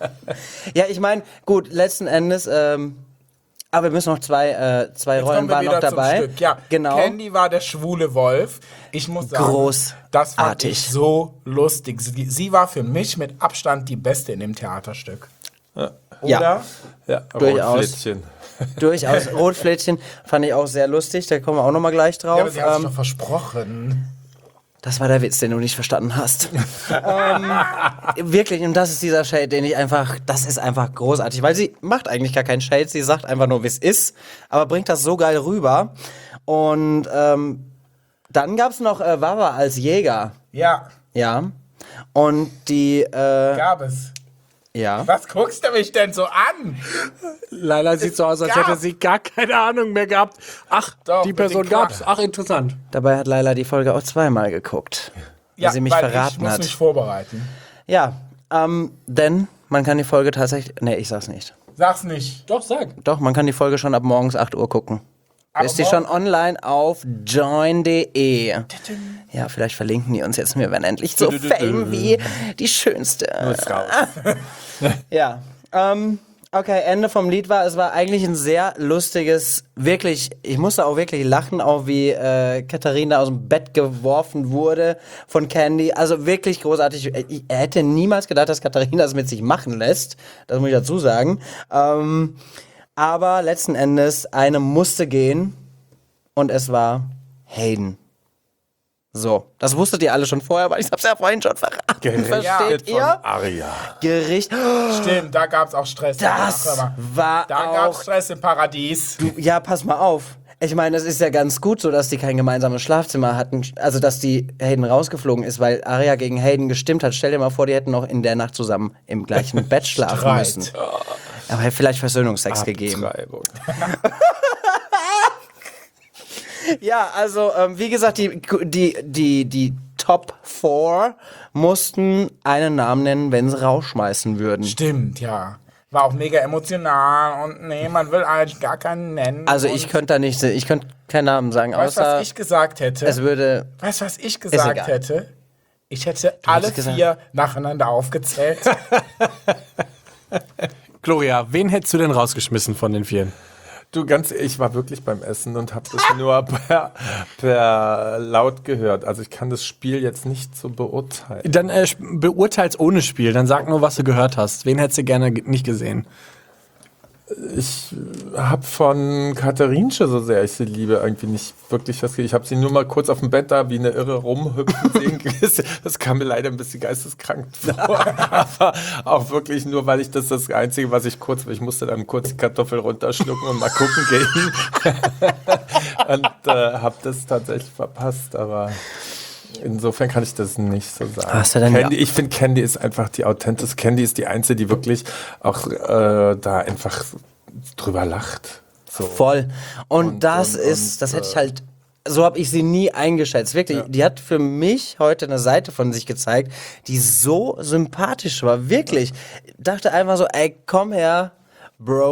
Speaker 1: Ja, ich meine, gut, letzten Endes, ähm, aber wir müssen noch zwei, äh, zwei
Speaker 4: Jetzt
Speaker 1: Rollen
Speaker 4: kommen wir
Speaker 1: waren noch
Speaker 4: wieder
Speaker 1: dabei.
Speaker 4: zum Stück. Ja,
Speaker 1: Genau.
Speaker 4: Candy war der schwule Wolf. Ich muss sagen,
Speaker 1: Großartig.
Speaker 4: das fand ich so lustig. Sie, sie war für mich mit Abstand die Beste in dem Theaterstück.
Speaker 1: Ja.
Speaker 4: Oder?
Speaker 5: Ja,
Speaker 1: Durchaus.
Speaker 5: Rotflittchen.
Speaker 1: Durchaus. Rotflittchen fand ich auch sehr lustig, da kommen wir auch noch mal gleich drauf.
Speaker 4: Ja, aber sie hat sich
Speaker 1: ähm,
Speaker 4: doch versprochen.
Speaker 1: Das war der Witz, den du nicht verstanden hast. ähm, wirklich, und das ist dieser Shade, den ich einfach, das ist einfach großartig, weil sie macht eigentlich gar keinen Shade, sie sagt einfach nur, wie es ist, aber bringt das so geil rüber. Und ähm, dann gab's noch äh, Wawa als Jäger,
Speaker 4: Ja,
Speaker 1: ja. Und die, äh,
Speaker 4: gab es.
Speaker 1: ja.
Speaker 4: Was guckst du mich denn so an?
Speaker 3: Laila sieht so aus, als
Speaker 4: gab-
Speaker 3: hätte sie gar keine Ahnung mehr gehabt. Ach,
Speaker 4: Doch,
Speaker 3: die
Speaker 4: mit
Speaker 3: Person
Speaker 4: den Quack.
Speaker 3: gab's. Ach, interessant.
Speaker 1: Dabei hat Laila die Folge auch zweimal geguckt, weil sie mich
Speaker 4: weil ich
Speaker 1: verraten
Speaker 4: muss
Speaker 1: hat.
Speaker 4: mich vorbereiten.
Speaker 1: Ja, ähm, denn man kann die Folge tatsächlich, nee, ich sag's nicht.
Speaker 4: Sag's nicht.
Speaker 3: Doch, sag.
Speaker 1: Doch, man kann die Folge schon ab morgens acht Uhr gucken.
Speaker 4: Aber
Speaker 1: Ist die
Speaker 4: morgen-
Speaker 1: schon online auf join punkt de. Ja, vielleicht verlinken die uns jetzt. Wir werden endlich so fame wie die schönste.
Speaker 5: Ist raus.
Speaker 1: Ja, ähm, okay, Ende vom Lied war, es war eigentlich ein sehr lustiges, wirklich, ich musste auch wirklich lachen, auch wie äh, Katharina aus dem Bett geworfen wurde von Candy. Also wirklich großartig. Ich hätte niemals gedacht, dass Katharina das mit sich machen lässt. Das muss ich dazu sagen. Ähm, aber letzten Endes, eine musste gehen und es war Hayden. So, das wusstet ihr alle schon vorher, weil ich hab's ja vorhin schon verraten.
Speaker 5: Gerichtet
Speaker 1: Versteht
Speaker 5: von
Speaker 1: ihr?
Speaker 5: Aria.
Speaker 1: Gericht.
Speaker 4: Stimmt, da gab's auch Stress.
Speaker 1: Das
Speaker 4: Ach, hör mal.
Speaker 1: war
Speaker 4: Da gab's
Speaker 1: auch.
Speaker 4: Stress im Paradies.
Speaker 1: Ja, pass mal auf. Ich meine, es ist ja ganz gut so, dass die kein gemeinsames Schlafzimmer hatten. Also, dass die Hayden rausgeflogen ist, weil Aria gegen Hayden gestimmt hat. Stell dir mal vor, die hätten noch in der Nacht zusammen im gleichen Bett schlafen
Speaker 4: Streit.
Speaker 1: müssen. Aber hätte vielleicht Versöhnungsex gegeben.
Speaker 5: Abtreibung.
Speaker 1: Ja, also, ähm, wie gesagt, die, die, die, die Top Four mussten einen Namen nennen, wenn sie rausschmeißen würden.
Speaker 4: Stimmt, ja. War auch mega emotional und nee, man will eigentlich gar keinen nennen.
Speaker 1: Also,
Speaker 4: und
Speaker 1: ich könnte da nicht, ich könnte keinen Namen sagen,
Speaker 4: Weißt du,
Speaker 1: außer
Speaker 4: was ich gesagt hätte?
Speaker 1: es würde.
Speaker 4: Weißt du, was ich gesagt
Speaker 1: egal.
Speaker 4: hätte? Ich hätte alle
Speaker 1: hättest
Speaker 4: vier nacheinander aufgezählt.
Speaker 3: Gloria, wen hättest du denn rausgeschmissen von den vieren?
Speaker 5: Du, ganz, ich war wirklich beim Essen und habe das nur per, per laut gehört. Also ich kann das Spiel jetzt nicht so beurteilen.
Speaker 3: Dann äh, beurteil's ohne Spiel. Dann sag nur, was du gehört hast. Wen hättest du gerne ge- nicht gesehen?
Speaker 5: Ich habe von Katharinsche, so sehr ich sie liebe, irgendwie nicht wirklich was. Ich habe sie nur mal kurz auf dem Bett da wie eine Irre rumhüpfen sehen. Das kam mir leider ein bisschen geisteskrank vor. Aber auch wirklich nur, weil ich das das Einzige, was ich kurz, ich musste dann kurz die Kartoffel runterschlucken und mal gucken gehen. Und äh, habe das tatsächlich verpasst, aber insofern kann ich das nicht so sagen.
Speaker 1: Hast du denn
Speaker 5: Candy,
Speaker 1: ja-
Speaker 5: ich finde, Candy ist einfach die authentisch. Candy ist die Einzige, die wirklich auch äh, da einfach drüber lacht. So.
Speaker 1: Voll. Und,
Speaker 5: Und-
Speaker 1: das
Speaker 5: und-
Speaker 1: ist,
Speaker 5: und,
Speaker 1: das hätte ich halt, so habe ich sie nie eingeschätzt. Wirklich, die hat für mich heute eine Seite von sich gezeigt, die so sympathisch war. Wirklich. Ich dachte einfach so, ey, komm her, Bro.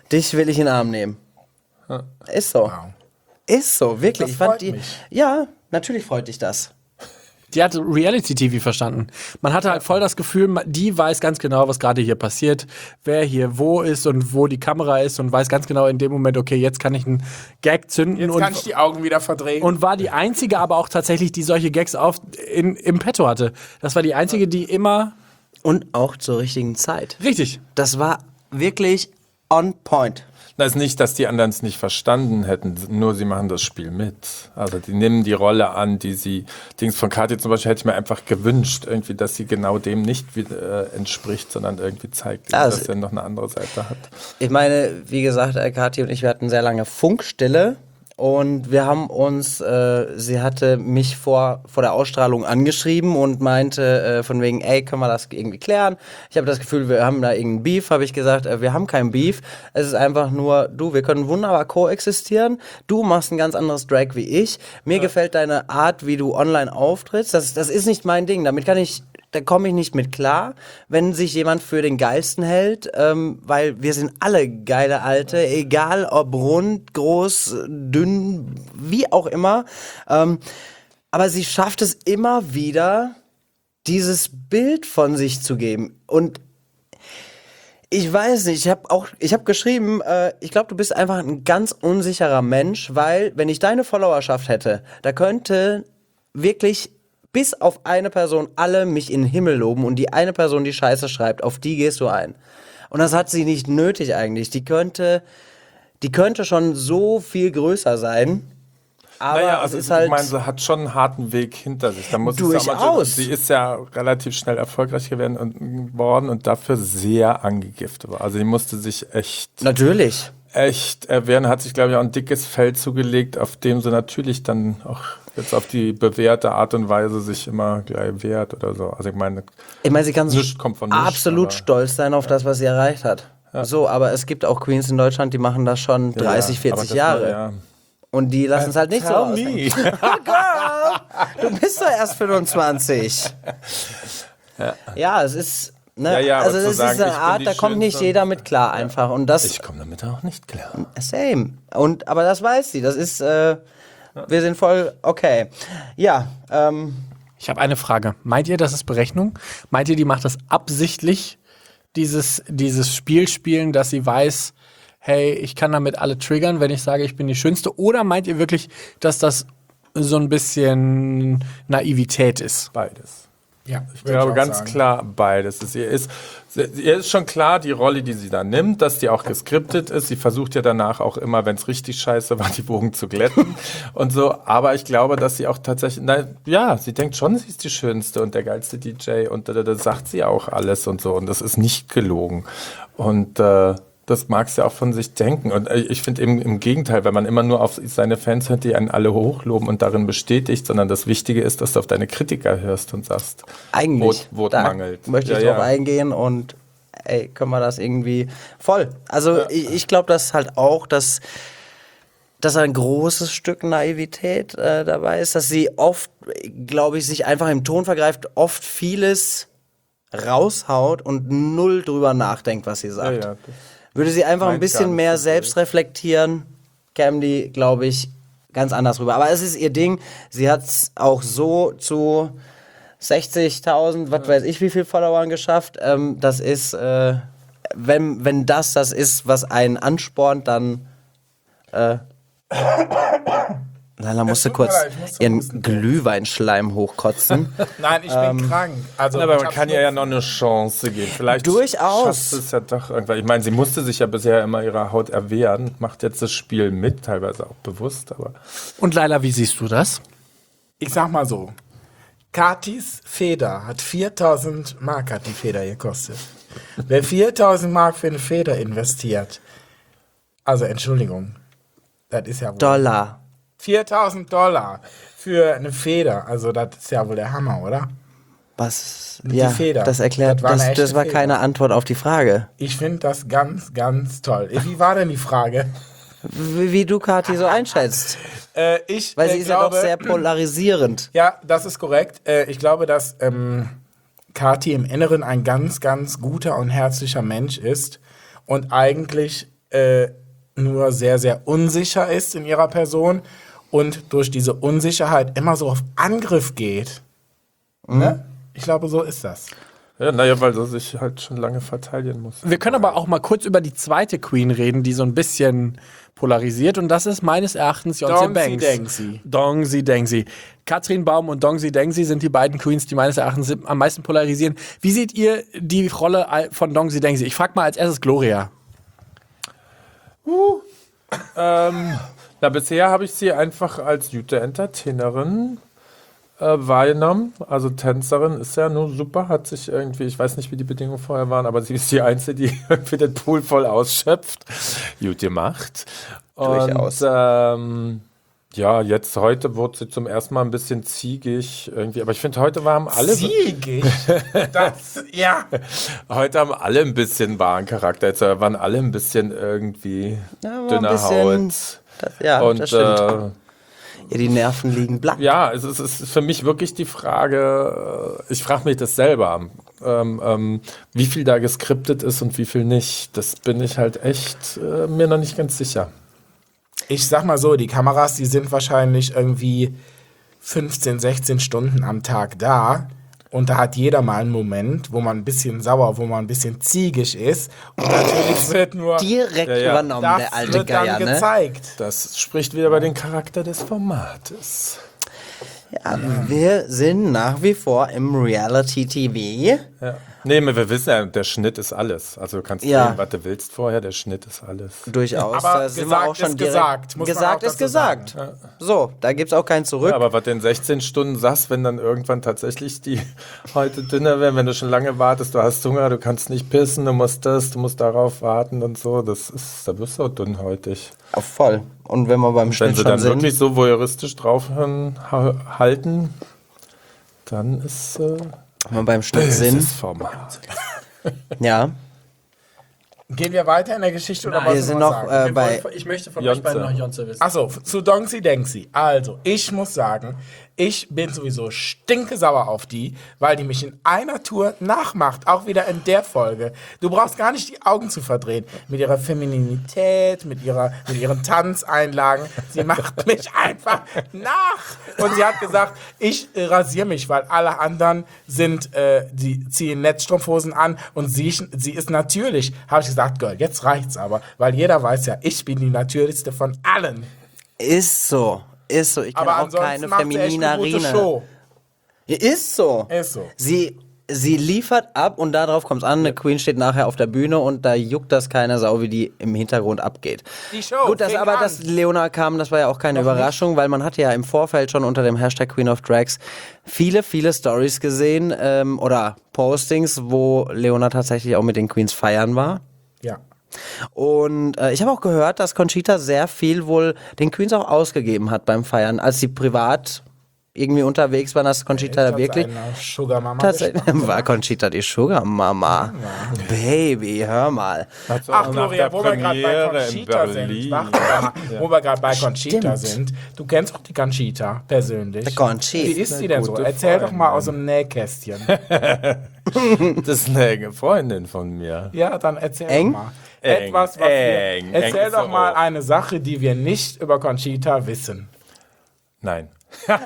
Speaker 1: dich will ich in den Arm nehmen. Ist so.
Speaker 4: Wow.
Speaker 1: Ist so, wirklich.
Speaker 4: Das
Speaker 1: ich fand
Speaker 4: freut
Speaker 1: die,
Speaker 4: mich.
Speaker 1: Ja, natürlich freut dich das.
Speaker 3: Die hat Reality-T V verstanden. Man hatte halt voll das Gefühl, ma- die weiß ganz genau, was gerade hier passiert, wer hier wo ist und wo die Kamera ist und weiß ganz genau in dem Moment, okay, jetzt kann ich einen Gag zünden.
Speaker 4: Jetzt
Speaker 3: und,
Speaker 4: kann ich die Augen wieder verdrehen.
Speaker 3: und war die einzige aber auch tatsächlich, die solche Gags auf, in, im Petto hatte. Das war die einzige, die immer...
Speaker 1: Und auch zur richtigen Zeit.
Speaker 3: Richtig.
Speaker 1: Das war wirklich on point.
Speaker 5: Das ist nicht, dass die anderen es nicht verstanden hätten, nur sie machen das Spiel mit. Also die nehmen die Rolle an, die sie, Dings von Kathi zum Beispiel hätte ich mir einfach gewünscht, irgendwie, dass sie genau dem nicht wie, äh, entspricht, sondern irgendwie zeigt,
Speaker 1: Ja,
Speaker 5: dass
Speaker 1: also-
Speaker 5: er noch eine andere Seite hat.
Speaker 1: Ich meine, wie gesagt, äh, Kathi und ich, wir hatten sehr lange Funkstille. Und wir haben uns, äh, sie hatte mich vor, vor der Ausstrahlung angeschrieben und meinte äh, von wegen, ey, können wir das irgendwie klären? Ich habe das Gefühl, wir haben da irgendeinen Beef. Habe ich gesagt, äh, wir haben keinen Beef. Es ist einfach nur, du, wir können wunderbar koexistieren. Du machst ein ganz anderes Drag wie ich. Mir gefällt deine Art, wie du online auftrittst. Das, das ist nicht mein Ding. Damit kann ich... Da komme ich nicht mit klar, wenn sich jemand für den Geilsten hält, ähm, weil wir sind alle geile Alte, egal ob rund, groß, dünn, wie auch immer. Ähm, aber sie schafft es immer wieder, dieses Bild von sich zu geben. Und ich weiß nicht, ich habe auch, ich habe geschrieben, äh, ich glaube, du bist einfach ein ganz unsicherer Mensch, weil wenn ich deine Followerschaft hätte, da könnte wirklich bis auf eine Person alle mich in den Himmel loben und die eine Person, die Scheiße schreibt, auf die gehst du ein. Und das hat sie nicht nötig eigentlich. Die könnte, die könnte schon so viel größer sein. Aber
Speaker 5: naja,
Speaker 1: es
Speaker 5: also
Speaker 1: ist halt.
Speaker 5: ich meine, sie hat schon einen harten Weg hinter sich. Da muss ich sagen, also,
Speaker 1: Durchaus.
Speaker 5: sie ist ja relativ schnell erfolgreich geworden und, geworden und dafür sehr angegiftet war. Also sie musste sich echt,
Speaker 1: Natürlich.
Speaker 5: echt erwehren, hat sich, glaube ich, auch ein dickes Fell zugelegt, auf dem sie natürlich dann auch jetzt auf die bewährte Art und Weise sich immer gleich wehrt oder so. Also ich meine,
Speaker 1: Ich meine, sie kann
Speaker 5: Nichts kommt von nichts,
Speaker 1: absolut
Speaker 5: aber-
Speaker 1: stolz sein auf das, was sie erreicht hat. So, aber es gibt auch Queens in Deutschland, die machen das schon dreißig,
Speaker 5: ja, aber
Speaker 1: vierzig
Speaker 5: das-
Speaker 1: Jahre.
Speaker 5: Ja.
Speaker 1: Und die lassen es halt nicht so
Speaker 5: Tell
Speaker 1: aus.
Speaker 5: me.
Speaker 1: Du bist doch erst fünfundzwanzig. Ja, es ist. Ne?
Speaker 5: Ja, ja, aber
Speaker 1: also
Speaker 5: zu
Speaker 1: es ist
Speaker 5: sagen,
Speaker 1: eine
Speaker 5: ich bin
Speaker 1: Art,
Speaker 5: die
Speaker 1: da kommt nicht
Speaker 5: Schönste.
Speaker 1: jeder mit klar einfach. Und das.
Speaker 5: Ich komme damit auch nicht klar.
Speaker 1: Same. Und, aber das weiß sie. Das ist. Äh, wir sind voll okay. Ja, ähm.
Speaker 3: Ich habe eine Frage. Meint ihr, das ist Berechnung? Meint ihr, die macht das absichtlich, dieses, dieses Spiel spielen, dass sie weiß, hey, ich kann damit alle triggern, wenn ich sage, ich bin die Schönste? Oder meint ihr wirklich, dass das so ein bisschen Naivität ist?
Speaker 5: Beides.
Speaker 4: Ja,
Speaker 5: Ich glaube ganz klar beides. Es- Ihr ist, ihr ist schon klar, die Rolle, die sie da nimmt, dass die auch geskriptet ist. Sie versucht ja danach auch immer, wenn es richtig scheiße war, die Wogen zu glätten und so. Aber ich glaube, dass sie auch tatsächlich, na, ja, sie denkt schon, sie ist die Schönste und der geilste D J und da, da, da sagt sie auch alles und so. Und das ist nicht gelogen. Und äh, das mag sie auch von sich denken. Und äh, ich finde eben im Gegenteil, wenn man immer nur auf seine Fans hört, die einen alle hochloben und darin bestätigt, sondern das Wichtige ist, dass du auf deine Kritiker hörst und sagst,
Speaker 1: Eigentlich.
Speaker 5: wo, wo
Speaker 1: da
Speaker 5: mangelt.
Speaker 1: möchte ich
Speaker 5: Ja,
Speaker 1: drauf
Speaker 5: ja.
Speaker 1: eingehen und ey, können wir das irgendwie voll. Also ich, ich glaube, dass halt auch, dass, dass ein großes Stück Naivität äh, dabei ist, dass sie oft, glaube ich, sich einfach im Ton vergreift, oft vieles raushaut und null drüber nachdenkt, was sie
Speaker 5: Ja,
Speaker 1: sagt.
Speaker 5: ja, das-
Speaker 1: Würde sie einfach ein
Speaker 5: Meint gar
Speaker 1: bisschen
Speaker 5: nicht
Speaker 1: mehr
Speaker 5: so
Speaker 1: selbst reflektieren, käme die, glaube ich, ganz anders rüber. Aber es ist ihr Ding. Sie hat es auch so zu sechzigtausend, was weiß ich, wie viel Followern geschafft. Ähm, das ist, äh, wenn, wenn das das ist, was einen anspornt, dann äh, Lala musste
Speaker 4: tut mir
Speaker 1: kurz
Speaker 4: leid, ich musste
Speaker 1: ihren
Speaker 4: husten.
Speaker 1: Glühweinschleim hochkotzen.
Speaker 4: Nein, ich bin krank. Also,
Speaker 5: Aber
Speaker 4: ich
Speaker 5: man
Speaker 4: hab's
Speaker 5: kann
Speaker 4: nur-
Speaker 5: ihr ja noch eine Chance geben. Vielleicht
Speaker 1: Durchaus.
Speaker 5: schafft es ja doch irgendwann. Ich meine, sie musste sich ja bisher immer ihrer Haut erwehren, macht jetzt das Spiel mit, teilweise auch bewusst, aber
Speaker 3: Und Laila, wie siehst du das?
Speaker 4: Ich sag mal so. Katis Feder hat viertausend Mark hat die Feder gekostet. Wer viertausend Mark für eine Feder investiert, also Entschuldigung, das ist ja wohl...
Speaker 1: Dollar.
Speaker 4: viertausend Dollar für eine Feder, also das ist ja wohl der Hammer, oder?
Speaker 1: Was?
Speaker 4: Die
Speaker 1: Ja,
Speaker 4: Feder.
Speaker 1: das erklärt,
Speaker 4: Das war eine
Speaker 1: das,
Speaker 4: echte
Speaker 1: das war
Speaker 4: Feder.
Speaker 1: keine Antwort auf die Frage.
Speaker 4: Ich finde das ganz, ganz toll. Wie war denn die Frage?
Speaker 1: Wie, wie du Kathi so einschätzt.
Speaker 4: Äh, ich
Speaker 1: Weil
Speaker 4: äh,
Speaker 1: sie ist
Speaker 4: glaube,
Speaker 1: ja doch sehr polarisierend.
Speaker 4: Ja, das ist korrekt. Äh, ich glaube, dass ähm, Kathi im Inneren ein ganz, ganz guter und herzlicher Mensch ist und eigentlich äh, nur sehr, sehr unsicher ist in ihrer Person und durch diese Unsicherheit immer so auf Angriff geht. Mhm. Ne? Ich glaube, so ist das.
Speaker 5: Ja, naja, weil sie sich halt schon lange verteidigen muss.
Speaker 3: Wir können aber auch mal kurz über die zweite Queen reden, die so ein bisschen polarisiert. Und das ist meines Erachtens Beyoncé Banks.
Speaker 4: Dongsi
Speaker 3: Dongsi Dengsi. Katrin Baum und Dongsi Dengsi sind die beiden Queens, die meines Erachtens am meisten polarisieren. Wie seht ihr die Rolle von Dongsi Dengsi? Ich frag mal als erstes Gloria.
Speaker 5: Uh, ähm, na, bisher habe ich sie einfach als gute Entertainerin äh, wahrgenommen. Also Tänzerin ist ja nur super, hat sich irgendwie, ich weiß nicht, wie die Bedingungen vorher waren, aber sie ist die Einzige, die irgendwie den Pool voll ausschöpft. Gut gemacht.
Speaker 1: Durchaus.
Speaker 5: Und ähm, ja, jetzt heute wurde sie zum ersten Mal ein bisschen ziegig irgendwie, aber ich finde, heute waren alle
Speaker 4: Ziegig? Das, ja.
Speaker 5: Heute haben alle ein bisschen wahren Charakter. Jetzt waren alle ein bisschen irgendwie
Speaker 1: Ja, war ein
Speaker 5: dünner
Speaker 1: bisschen-
Speaker 5: Haut.
Speaker 1: Das, ja,
Speaker 5: Und
Speaker 1: das stimmt.
Speaker 5: äh,
Speaker 1: Ja, die Nerven liegen blank.
Speaker 5: ja, es ist, es ist für mich wirklich die Frage, äh, ich frage mich das selber, ähm, ähm, wie viel da geskriptet ist und wie viel nicht. Das bin ich halt echt äh, mir noch nicht ganz sicher.
Speaker 4: Ich sag mal so, die Kameras, die sind wahrscheinlich irgendwie fünfzehn, sechzehn Stunden am Tag da. Und da hat jeder mal einen Moment, wo man ein bisschen sauer, wo man ein bisschen ziegig ist. Und natürlich wird nur
Speaker 1: Direkt
Speaker 5: Ja, ja.
Speaker 1: übernommen,
Speaker 4: das
Speaker 1: der alte
Speaker 4: wird dann
Speaker 1: Geier, ne?
Speaker 4: gezeigt.
Speaker 5: Das spricht wieder über den Charakter des Formates.
Speaker 1: Ja, wir sind nach wie vor im Reality-T V.
Speaker 5: Ja. Nee, wir wissen ja, der Schnitt ist alles. Also du kannst
Speaker 1: Ja.
Speaker 5: nehmen, was du willst vorher, der Schnitt ist alles.
Speaker 1: Durchaus.
Speaker 4: Aber
Speaker 1: da sind wir
Speaker 4: gesagt
Speaker 1: auch schon
Speaker 4: ist
Speaker 1: direkt.
Speaker 4: gesagt, muss man
Speaker 1: gesagt
Speaker 4: auch
Speaker 1: ist
Speaker 4: dazu
Speaker 1: gesagt. So, da gibt's auch kein Zurück.
Speaker 5: Ja, aber was du in sechzehn Stunden sagst, wenn dann irgendwann tatsächlich die heute dünner werden, wenn du schon lange wartest, du hast Hunger, du kannst nicht pissen, du musst das, du musst darauf warten und so, das ist, da wirst du auch dünnhäutig.
Speaker 1: Ja, voll. Und wenn wir beim
Speaker 5: Wenn
Speaker 1: Schnitt
Speaker 5: sie
Speaker 1: schon
Speaker 5: dann
Speaker 1: sind.
Speaker 5: wirklich so voyeuristisch drauf ha halten, dann ist äh,
Speaker 1: Wenn wir beim Schnitt
Speaker 5: das
Speaker 1: sind.
Speaker 5: Format.
Speaker 1: Ja.
Speaker 4: Gehen wir weiter in der Geschichte oder
Speaker 1: wir
Speaker 4: was
Speaker 1: sind noch äh, bei.
Speaker 3: Ich möchte von
Speaker 5: Jonze.
Speaker 3: euch beiden noch Jonze wissen.
Speaker 4: Achso, zu Dongsi Dengsi. Also, ich muss sagen, ich bin sowieso stinkesauer auf die, weil die mich in einer Tour nachmacht. Auch wieder in der Folge. Du brauchst gar nicht die Augen zu verdrehen. Mit ihrer Femininität, mit, ihrer, mit ihren Tanzeinlagen. Sie macht mich einfach nach. Und sie hat gesagt, ich äh, rasiere mich, weil alle anderen sind, äh, die ziehen Netzstrumpfhosen an und sie, sie ist natürlich. Habe ich gesagt, Girl, jetzt reicht's aber. Weil jeder weiß ja, ich bin die natürlichste von allen.
Speaker 1: Ist so. Ist so. Ich kenne
Speaker 4: Aber
Speaker 1: auch
Speaker 4: ansonsten
Speaker 1: keine
Speaker 4: macht sie echt
Speaker 1: feminine
Speaker 4: eine gute
Speaker 1: Arena.
Speaker 4: Show.
Speaker 1: Ist so.
Speaker 4: Ist so.
Speaker 1: Sie, sie liefert ab und darauf kommt es an. Eine Queen steht nachher auf der Bühne und da juckt das keine Sau, wie die im Hintergrund abgeht.
Speaker 4: Die Show
Speaker 1: Gut, dass
Speaker 4: fing
Speaker 1: aber
Speaker 4: an.
Speaker 1: dass Leona kam, das war ja auch keine Überraschung, weil man hat ja im Vorfeld schon unter dem Hashtag Queen of Drags viele, viele Stories gesehen ähm, oder Postings, wo Leona tatsächlich auch mit den Queens feiern war.
Speaker 4: Ja.
Speaker 1: Und äh, ich habe auch gehört, dass Conchita sehr viel wohl den Queens auch ausgegeben hat beim Feiern. Als sie privat irgendwie unterwegs waren, dass Conchita da wirklich...
Speaker 4: Sugar Mama
Speaker 1: Tatsächlich war Conchita die Sugar Mama. Baby, hör mal.
Speaker 4: Ach, Gloria, wo wir gerade bei
Speaker 5: Premiere in
Speaker 4: Conchita sind,
Speaker 5: Berlin.
Speaker 4: warte mal, wo wir gerade bei Conchita
Speaker 1: Stimmt.
Speaker 4: sind, du kennst doch die Conchita persönlich.
Speaker 1: Die Conchita.
Speaker 4: Wie ist die denn so?
Speaker 5: Gute
Speaker 4: Erzähl doch
Speaker 5: Freundin.
Speaker 4: mal aus dem Nähkästchen.
Speaker 5: Das ist eine enge Freundin von mir.
Speaker 4: Ja, dann erzähl
Speaker 1: Eng?
Speaker 4: doch mal.
Speaker 5: Eng,
Speaker 4: Etwas, was
Speaker 5: eng,
Speaker 4: wir, erzähl
Speaker 5: eng ist
Speaker 4: doch
Speaker 5: so
Speaker 4: mal
Speaker 5: hoch.
Speaker 4: eine Sache, die wir nicht über Conchita wissen.
Speaker 5: Nein.
Speaker 4: Wir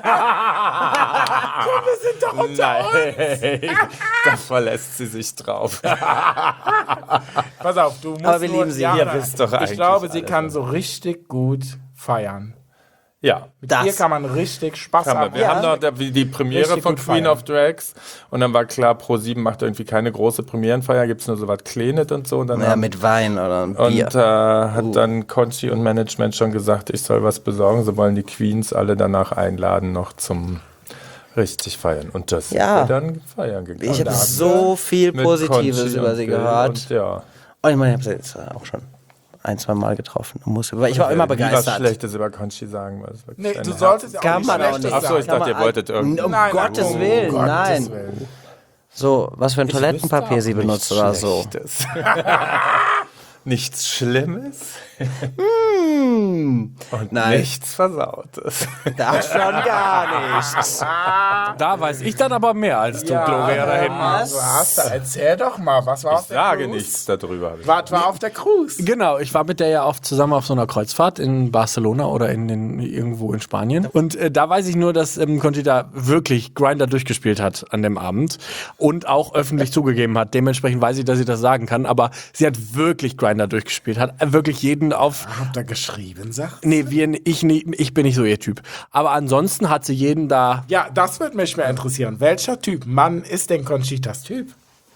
Speaker 4: sind doch unter uns.
Speaker 5: Nein. Da verlässt sie sich drauf.
Speaker 4: Pass auf, du musst
Speaker 1: Aber wir
Speaker 4: nur,
Speaker 1: lieben sie.
Speaker 4: Ja,
Speaker 5: Ihr
Speaker 4: nein.
Speaker 5: wisst doch
Speaker 4: Ich
Speaker 5: eigentlich
Speaker 4: glaube, sie
Speaker 5: alles.
Speaker 4: kann so richtig gut feiern.
Speaker 5: Ja.
Speaker 4: Mit
Speaker 1: Das.
Speaker 4: ihr kann man richtig Spaß
Speaker 5: Haben wir
Speaker 4: haben.
Speaker 5: wir haben noch da- die Premiere
Speaker 4: Richtig
Speaker 5: von
Speaker 4: gut
Speaker 5: Queen
Speaker 4: feiern.
Speaker 5: of Drags und dann war klar, ProSieben macht irgendwie keine große Premierenfeier, gibt es nur so was Kleines und so. Und dann
Speaker 1: Ja,
Speaker 5: haben,
Speaker 1: mit Wein oder ein
Speaker 5: und
Speaker 1: Bier.
Speaker 5: äh, hat dann Conchi und Management schon gesagt, ich soll was besorgen. Sie wollen die Queens alle danach einladen, noch zum richtig feiern. Und das
Speaker 1: Ja.
Speaker 5: sind wir dann feiern gegangen.
Speaker 1: Ich habe so viel
Speaker 5: Mit
Speaker 1: Positives
Speaker 5: Conchi
Speaker 1: über
Speaker 5: und
Speaker 1: sie
Speaker 5: Bill
Speaker 1: gehört.
Speaker 5: Und, ja.
Speaker 1: Und ich meine, ich habe sie jetzt auch schon ein, zwei Mal getroffen. Und muss, weil ich war immer
Speaker 5: Nie was
Speaker 1: begeistert.
Speaker 5: Schlechtes über Conchi sagen. Weil es wirklich
Speaker 4: Nee,
Speaker 5: ein
Speaker 4: du
Speaker 5: Herz-
Speaker 4: solltest ja auch
Speaker 1: Kann
Speaker 4: nicht
Speaker 1: man auch
Speaker 4: Schlechtes
Speaker 1: nicht.
Speaker 5: Ach so, ich
Speaker 4: sagen.
Speaker 5: dachte, ihr wolltet irgendwie.
Speaker 1: Um
Speaker 4: Nein,
Speaker 1: Gottes
Speaker 4: um
Speaker 1: Willen,
Speaker 4: Gottes
Speaker 1: nein.
Speaker 4: Willen.
Speaker 1: So, was für ein Toilettenpapier sie benutzt oder so.
Speaker 5: Schlechtes. nichts Schlimmes
Speaker 1: Hm.
Speaker 5: und
Speaker 1: Nein.
Speaker 5: nichts Versautes.
Speaker 1: Das schon gar nichts.
Speaker 3: Da weiß ich dann aber mehr als du, Gloria, da hinten.
Speaker 4: Was? Da erzähl doch mal, was war
Speaker 5: Ich
Speaker 4: auf der
Speaker 5: sage
Speaker 4: Cruise?
Speaker 5: nichts darüber.
Speaker 4: Was war auf der Cruise?
Speaker 3: Genau, ich war mit der ja oft zusammen auf so einer Kreuzfahrt in Barcelona oder in den, irgendwo in Spanien. Und äh, da weiß ich nur, dass ähm, Conchita wirklich Grindr durchgespielt hat an dem Abend und auch öffentlich zugegeben hat. Dementsprechend weiß ich, dass sie das sagen kann, aber sie hat wirklich Grindr durchgespielt, hat äh, wirklich jeden auf...
Speaker 4: Habt ihr geschrieben, sagt?
Speaker 3: Nee, wir, ich, nie- ich bin nicht so ihr Typ. Aber ansonsten hat sie jeden da...
Speaker 4: Ja, das würde mich mehr interessieren. Welcher Typ Mann ist denn Conchitas Typ?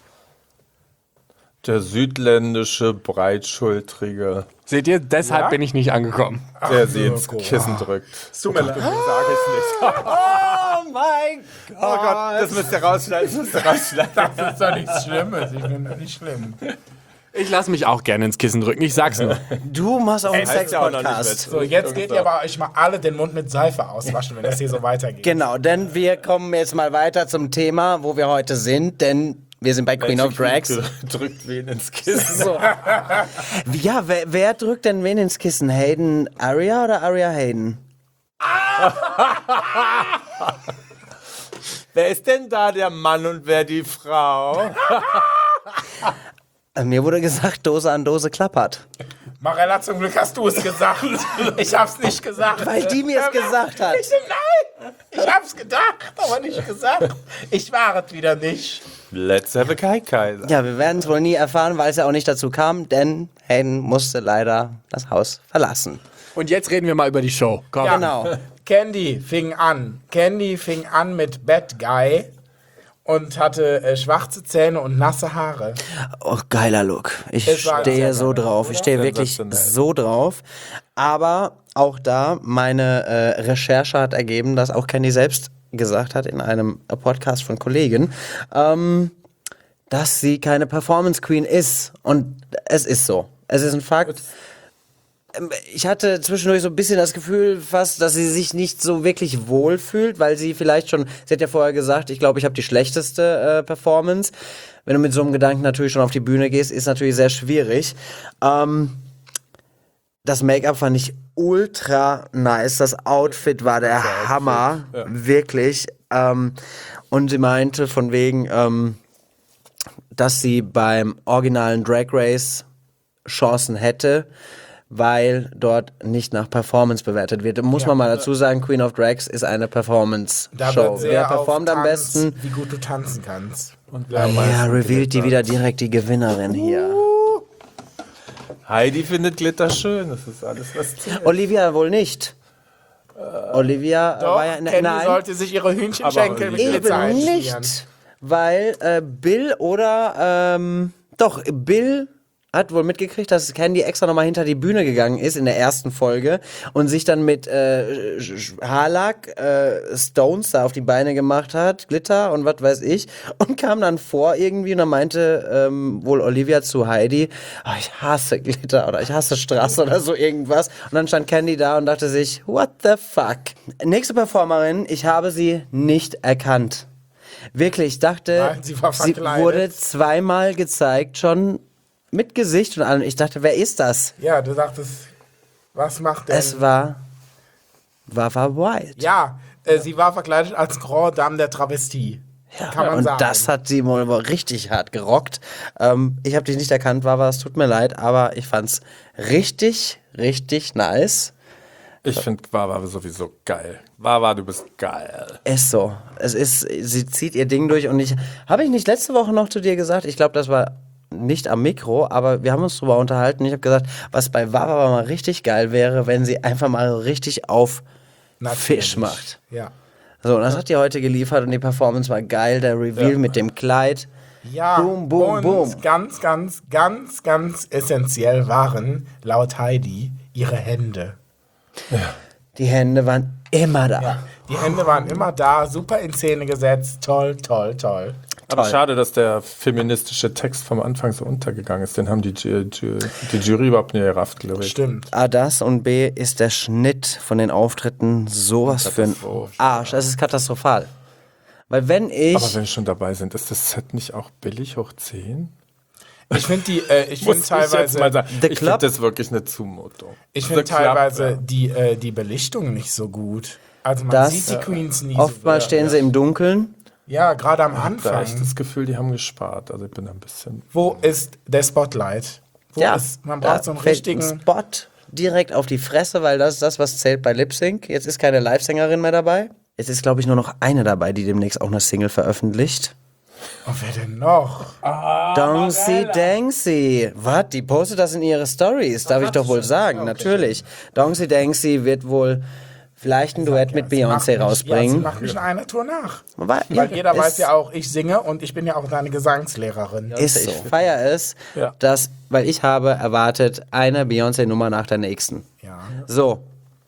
Speaker 5: Der südländische, breitschultrige,
Speaker 3: Seht ihr, deshalb
Speaker 4: Ja?
Speaker 3: bin ich nicht angekommen.
Speaker 5: der sie ins
Speaker 4: Mirko.
Speaker 5: Kissen drückt.
Speaker 4: Tut mir leid.
Speaker 5: Sag ich nicht.
Speaker 1: Oh mein Gott.
Speaker 5: Oh Gott, das müsst ihr rausschneiden. Das müsst ihr rausschneiden.
Speaker 4: Das ist doch nichts Schlimmes. Ich finde das nicht schlimm.
Speaker 3: Ich lasse mich auch gerne ins Kissen drücken, ich sag's nur.
Speaker 1: Du machst auch einen
Speaker 5: heißt ja auch noch nicht
Speaker 1: Sex-Podcast.
Speaker 5: mit.
Speaker 4: So, jetzt geht ihr aber euch mal alle den Mund mit Seife auswaschen, wenn das hier so weitergeht.
Speaker 1: Genau, denn wir kommen jetzt mal weiter zum Thema, wo wir heute sind, denn wir sind bei Queen of Drags.
Speaker 5: Drückt wen ins Kissen.
Speaker 1: So. Ja, wer, wer drückt denn wen ins Kissen? Hayden Aria oder Aria Hayden?
Speaker 5: Wer ist denn da der Mann und wer die Frau?
Speaker 1: Äh, Mir wurde gesagt, Dose an Dose klappert.
Speaker 4: Marella, zum Glück hast du es gesagt. Ich hab's nicht gesagt.
Speaker 1: Weil die mir es gesagt hat.
Speaker 4: Ich so, nein, ich hab's gedacht, aber nicht gesagt. Ich war es wieder nicht.
Speaker 5: Let's have a Kai Kaiser.
Speaker 1: Ja, wir werden es wohl nie erfahren, weil es ja auch nicht dazu kam, denn Hayden musste leider das Haus verlassen.
Speaker 3: Und jetzt reden wir mal über die Show. Komm.
Speaker 4: Ja.
Speaker 1: Genau.
Speaker 4: Candy fing an. Candy fing an mit Bad Guy und hatte äh, schwarze Zähne und nasse Haare.
Speaker 1: Oh, geiler Look. Ich
Speaker 4: Es war
Speaker 1: stehe
Speaker 4: sehr
Speaker 1: so
Speaker 4: geil,
Speaker 1: drauf. Ich stehe wirklich so drauf. Aber auch da, meine äh, Recherche hat ergeben, dass auch Candy selbst gesagt hat in einem Podcast von Kollegen, ähm, dass sie keine Performance Queen ist. Und es ist so. Es ist ein Fakt. Ähm, Ich hatte zwischendurch so ein bisschen das Gefühl fast, dass sie sich nicht so wirklich wohl fühlt, weil sie vielleicht schon, sie hat ja vorher gesagt, ich glaube, ich habe die schlechteste äh, Performance. Wenn du mit so einem Gedanken natürlich schon auf die Bühne gehst, ist natürlich sehr schwierig. Ähm, das Make-up fand ich ultra nice. Das Outfit war der Hammer. Wirklich. Ähm, und sie meinte von wegen, ähm, dass sie beim originalen Drag Race Chancen hätte, weil dort nicht nach Performance bewertet wird. Muss man mal dazu sagen, Queen of Drags ist eine
Speaker 4: Da
Speaker 1: Performance-Show.
Speaker 4: wird sehr
Speaker 1: Wer performt
Speaker 4: auf
Speaker 1: am
Speaker 4: Tanz,
Speaker 1: besten?
Speaker 4: wie gut du tanzen kannst. Und
Speaker 1: Ja, revealed die wieder direkt die Gewinnerin hier.
Speaker 5: Heidi findet Glitter schön. Das ist alles, was zählt.
Speaker 1: Olivia wohl nicht. Olivia
Speaker 4: Doch,
Speaker 1: war ja...
Speaker 4: Candy
Speaker 1: Nein,
Speaker 4: sollte sich ihre Hühnchenschenkel mit Glitzer
Speaker 1: eben
Speaker 4: einschmieren.
Speaker 1: nicht. Weil äh, Bill oder... Ähm, doch, Bill hat wohl mitgekriegt, dass Candy extra nochmal hinter die Bühne gegangen ist in der ersten Folge und sich dann mit äh, Haarlack äh, Stones da auf die Beine gemacht hat, Glitter und was weiß ich, und kam dann vor irgendwie und dann meinte ähm, wohl Olivia zu Heidi, oh, ich hasse Glitter oder ich hasse Straße oder so irgendwas, und dann stand Candy da und dachte sich, what the fuck. Nächste Performerin, ich habe sie nicht erkannt. Wirklich, ich dachte,
Speaker 4: Nein, sie war
Speaker 1: sie
Speaker 4: verkleidet.
Speaker 1: wurde zweimal gezeigt schon mit Gesicht und allem. Ich dachte, wer ist das?
Speaker 4: Ja, du dachtest, was macht denn?
Speaker 1: Es war Wawa Wild.
Speaker 4: Ja, äh, sie war verkleidet als Grand Dame der Travestie. Kann man
Speaker 1: und
Speaker 4: sagen.
Speaker 1: das hat sie wohl richtig hart gerockt. Ähm, ich habe dich nicht erkannt, Wawa, es tut mir leid, aber ich fand's richtig, richtig nice.
Speaker 5: Ich finde Wawa sowieso geil. Wawa, du bist geil.
Speaker 1: Ist so. Es ist, sie zieht ihr Ding durch und ich, habe ich nicht letzte Woche noch zu dir gesagt, ich glaube, das war nicht am Mikro, aber wir haben uns drüber unterhalten. Ich habe gesagt, was bei Wawa mal richtig geil wäre, wenn sie einfach mal so richtig auf
Speaker 4: Natürlich.
Speaker 1: Fisch macht.
Speaker 4: Ja.
Speaker 1: So, und das hat die heute geliefert und die Performance war geil. Der Reveal mit dem Kleid.
Speaker 4: Ja,
Speaker 1: Boom, boom,
Speaker 4: und
Speaker 1: boom.
Speaker 4: ganz, ganz, ganz, ganz essentiell waren, laut Heidi, ihre Hände.
Speaker 1: Die Hände waren immer da.
Speaker 4: Ja, die Hände waren immer da, super in Szene gesetzt, toll, toll, toll.
Speaker 5: Aber schade, dass der feministische Text vom Anfang so untergegangen ist. Den haben die, Ju- Ju- die Jury überhaupt nicht gerafft, glaube ich.
Speaker 4: Stimmt.
Speaker 1: A, das und B, ist der Schnitt von den Auftritten sowas für ein
Speaker 5: Katastrophe.
Speaker 1: Arsch. Es ist katastrophal. Weil wenn ich...
Speaker 5: Aber wenn wir schon dabei sind, ist das Set nicht auch billig hoch zehn?
Speaker 4: Ich finde die, äh, ich
Speaker 5: Muss
Speaker 4: finde
Speaker 5: ich jetzt
Speaker 4: teilweise,
Speaker 5: mal sagen.
Speaker 1: The
Speaker 5: Ich
Speaker 1: Club?
Speaker 5: finde das wirklich eine Zumutung.
Speaker 4: ich
Speaker 5: The
Speaker 4: finde
Speaker 5: Club,
Speaker 4: teilweise
Speaker 5: ja.
Speaker 4: die, äh, die Belichtung nicht so gut. Also man
Speaker 1: Das-
Speaker 4: sieht die Queens nie
Speaker 1: Oftmals
Speaker 4: so.
Speaker 1: stehen sie im Dunkeln.
Speaker 4: Ja, gerade am
Speaker 5: Ich habe da
Speaker 4: Anfang.
Speaker 5: echt das Gefühl, die haben gespart. Also ich bin da ein bisschen...
Speaker 4: Wo ist der Spotlight? Wo
Speaker 1: Ja,
Speaker 4: ist, man
Speaker 1: da
Speaker 4: braucht so einen
Speaker 1: fällt ein
Speaker 4: richtigen...
Speaker 1: Spot direkt auf die Fresse, weil das ist das, was zählt bei Lip Sync. Jetzt ist keine Live-Sängerin mehr dabei. Jetzt ist, glaube ich, nur noch eine dabei, die demnächst auch eine Single veröffentlicht.
Speaker 4: Oh, wer denn noch?
Speaker 1: Dongsy Danksy. Was? Die postet das in ihre Stories, darf ich doch wohl sagen, natürlich. Dongsy Danksy wird wohl vielleicht ein Duett mit
Speaker 4: Sie macht
Speaker 1: Beyoncé
Speaker 4: mich- Ja, sie
Speaker 1: rausbringen.
Speaker 4: macht mich in einer Tour nach.
Speaker 1: Weil,
Speaker 4: Weil jeder
Speaker 1: ist,
Speaker 4: weiß ja auch, ich singe und ich bin ja auch deine Gesangslehrerin.
Speaker 1: Ist so. Ich feier es,
Speaker 5: Ja.
Speaker 1: dass, weil ich habe erwartet, eine Beyoncé-Nummer nach der nächsten.
Speaker 4: Ja.
Speaker 1: So.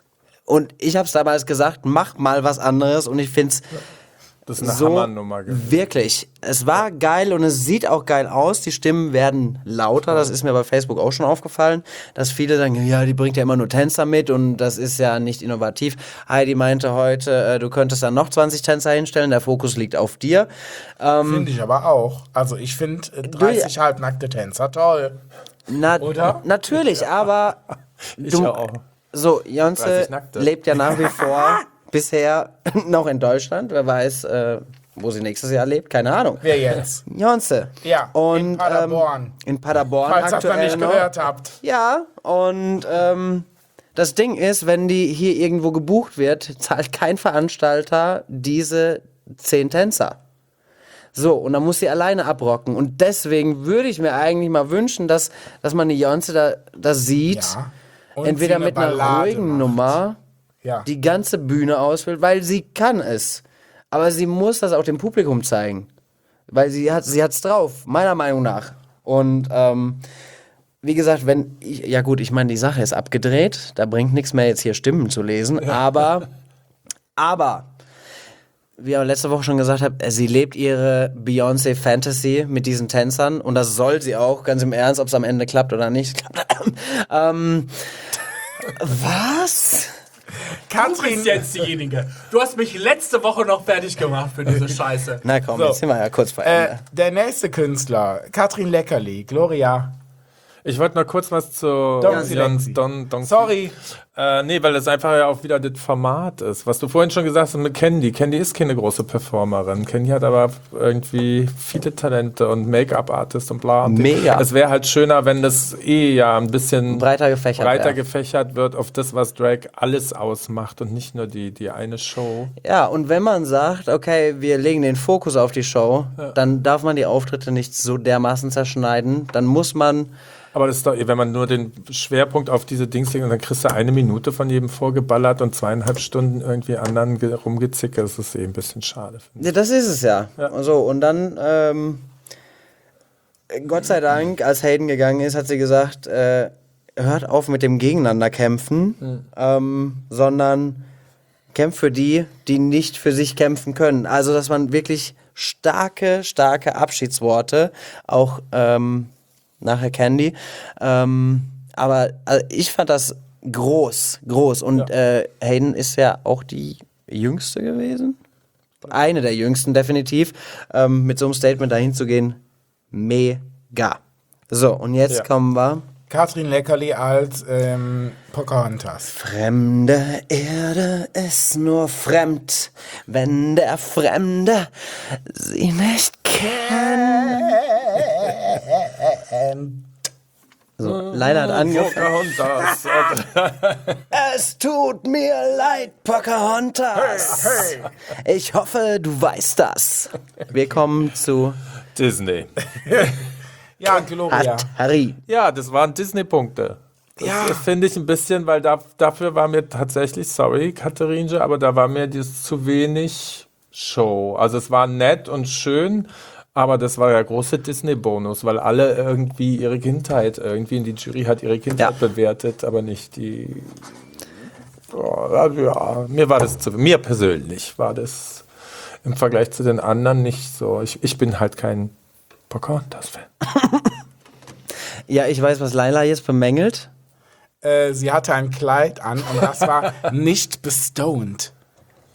Speaker 1: Und ich habe es damals gesagt, mach mal was anderes und ich find's
Speaker 5: Das ist eine
Speaker 1: so
Speaker 5: Hammernummer gewesen.
Speaker 1: wirklich. Es war geil und es sieht auch geil aus. Die Stimmen werden lauter. Das ist mir bei Facebook auch schon aufgefallen, dass viele sagen, ja, die bringt ja immer nur Tänzer mit und das ist ja nicht innovativ. Heidi meinte heute, äh, du könntest dann noch zwanzig Tänzer hinstellen. Der Fokus liegt auf dir. Ähm,
Speaker 4: Finde ich aber auch. Also ich finde äh, dreißig halbnackte Tänzer toll.
Speaker 1: na,
Speaker 4: Oder?
Speaker 1: Natürlich, aber
Speaker 5: Ich
Speaker 1: du,
Speaker 5: auch.
Speaker 1: so, Beyoncé
Speaker 5: dreißig Nackte.
Speaker 1: lebt ja nach wie vor bisher noch in Deutschland. Wer weiß, äh, wo sie nächstes Jahr lebt, keine Ahnung.
Speaker 4: Wer jetzt?
Speaker 1: Beyoncé.
Speaker 4: Ja,
Speaker 1: und,
Speaker 4: in Paderborn.
Speaker 1: Ähm, in Paderborn
Speaker 4: Falls ihr das
Speaker 1: aktuell
Speaker 4: nicht
Speaker 1: noch.
Speaker 4: gehört habt.
Speaker 1: Ja, und ähm, das Ding ist, wenn die hier irgendwo gebucht wird, zahlt kein Veranstalter diese zehn Tänzer. So, und dann muss sie alleine abrocken. Und deswegen würde ich mir eigentlich mal wünschen, dass, dass man die Beyoncé da, da sieht,
Speaker 4: Ja. Und
Speaker 1: entweder
Speaker 4: sie eine
Speaker 1: mit einer
Speaker 4: Ballade
Speaker 1: ruhigen
Speaker 4: macht.
Speaker 1: Nummer
Speaker 4: Ja.
Speaker 1: die ganze Bühne ausfüllt, weil sie kann es. Aber sie muss das auch dem Publikum zeigen. Weil sie hat sie hat's drauf, meiner Meinung nach. Und ähm, wie gesagt, wenn ich, ja gut, ich meine, die Sache ist abgedreht, da bringt nichts mehr jetzt hier Stimmen zu lesen, aber aber wie ich auch letzte Woche schon gesagt habe, sie lebt ihre Beyoncé Fantasy mit diesen Tänzern und das soll sie auch, ganz im Ernst, ob es am Ende klappt oder nicht. ähm, was?
Speaker 3: Du
Speaker 4: Katrin,
Speaker 3: bist jetzt diejenige. Du hast mich letzte Woche noch fertig gemacht für diese Scheiße.
Speaker 1: Na komm,
Speaker 4: So.
Speaker 1: jetzt sind wir ja kurz vor
Speaker 4: äh,
Speaker 1: Ende.
Speaker 4: der nächste Künstler, Katrin Leckerli, Gloria.
Speaker 5: Ich wollte noch kurz was zu
Speaker 4: Dongsy
Speaker 5: Jans
Speaker 4: Dangsy.
Speaker 5: Don, Dongsy.
Speaker 4: Sorry.
Speaker 5: Äh, nee, weil das einfach ja auch wieder das Format ist. Was du vorhin schon gesagt hast mit Candy. Candy ist keine große Performerin. Candy hat aber irgendwie viele Talente und Make-up-Artist und bla. Und
Speaker 1: Mega.
Speaker 5: Es wäre halt schöner, wenn das eh ja ein bisschen
Speaker 1: Breiter gefächert
Speaker 5: breiter
Speaker 1: wär.
Speaker 5: gefächert wird auf das, was Drag alles ausmacht und nicht nur die, die eine Show.
Speaker 1: Ja, und wenn man sagt, okay, wir legen den Fokus auf die Show, dann darf man die Auftritte nicht so dermaßen zerschneiden. Dann muss man,
Speaker 5: Aber das ist doch, wenn man nur den Schwerpunkt auf diese Dings legt, dann kriegst du eine Minute von jedem vorgeballert und zweieinhalb Stunden irgendwie anderen ge- rumgezicke. Das ist eh ein bisschen schade. finde
Speaker 1: ja, das ist es ja.
Speaker 5: Ja.
Speaker 1: So, und dann, ähm, Gott sei Dank, als Hayden gegangen ist, hat sie gesagt, äh, hört auf mit dem Gegeneinander kämpfen, ähm, sondern kämpft für die, die nicht für sich kämpfen können. Also, dass man wirklich starke, starke Abschiedsworte, auch ähm, nachher Candy, ähm, aber also ich fand das groß, groß. Und äh, Hayden ist ja auch die jüngste gewesen. Eine der jüngsten, definitiv. Ähm, mit so einem Statement dahin zu gehen, mega. So, und jetzt
Speaker 5: Ja.
Speaker 1: kommen wir.
Speaker 4: Katrin Leckerli als ähm, Pocahontas.
Speaker 1: Fremde Erde ist nur fremd, wenn der Fremde sie nicht kennt. So, Leila hat angefangen.
Speaker 5: Pocahontas.
Speaker 1: Es tut mir leid, Pocahontas. Ich hoffe, du weißt das. Wir kommen zu
Speaker 5: Disney.
Speaker 4: Ja, Gloria.
Speaker 1: Hat Harry.
Speaker 5: Ja, das waren Disney-Punkte. Das,
Speaker 4: Ja.
Speaker 5: das finde ich ein bisschen, weil da, dafür war mir tatsächlich, sorry, Katharinje, aber da war mir das zu wenig Show. Also es war nett und schön, aber das war ja große Disney-Bonus, weil alle irgendwie ihre Kindheit, irgendwie in die Jury hat ihre Kindheit
Speaker 1: Ja.
Speaker 5: bewertet, aber nicht die. Oh, ja, mir war das zu, mir persönlich war das im Vergleich zu den anderen nicht so. Ich, ich bin halt kein Pocahontas-Fan.
Speaker 1: Ja, ich weiß, was Leila jetzt bemängelt.
Speaker 4: Äh, sie hatte ein Kleid an und das war nicht bestoned.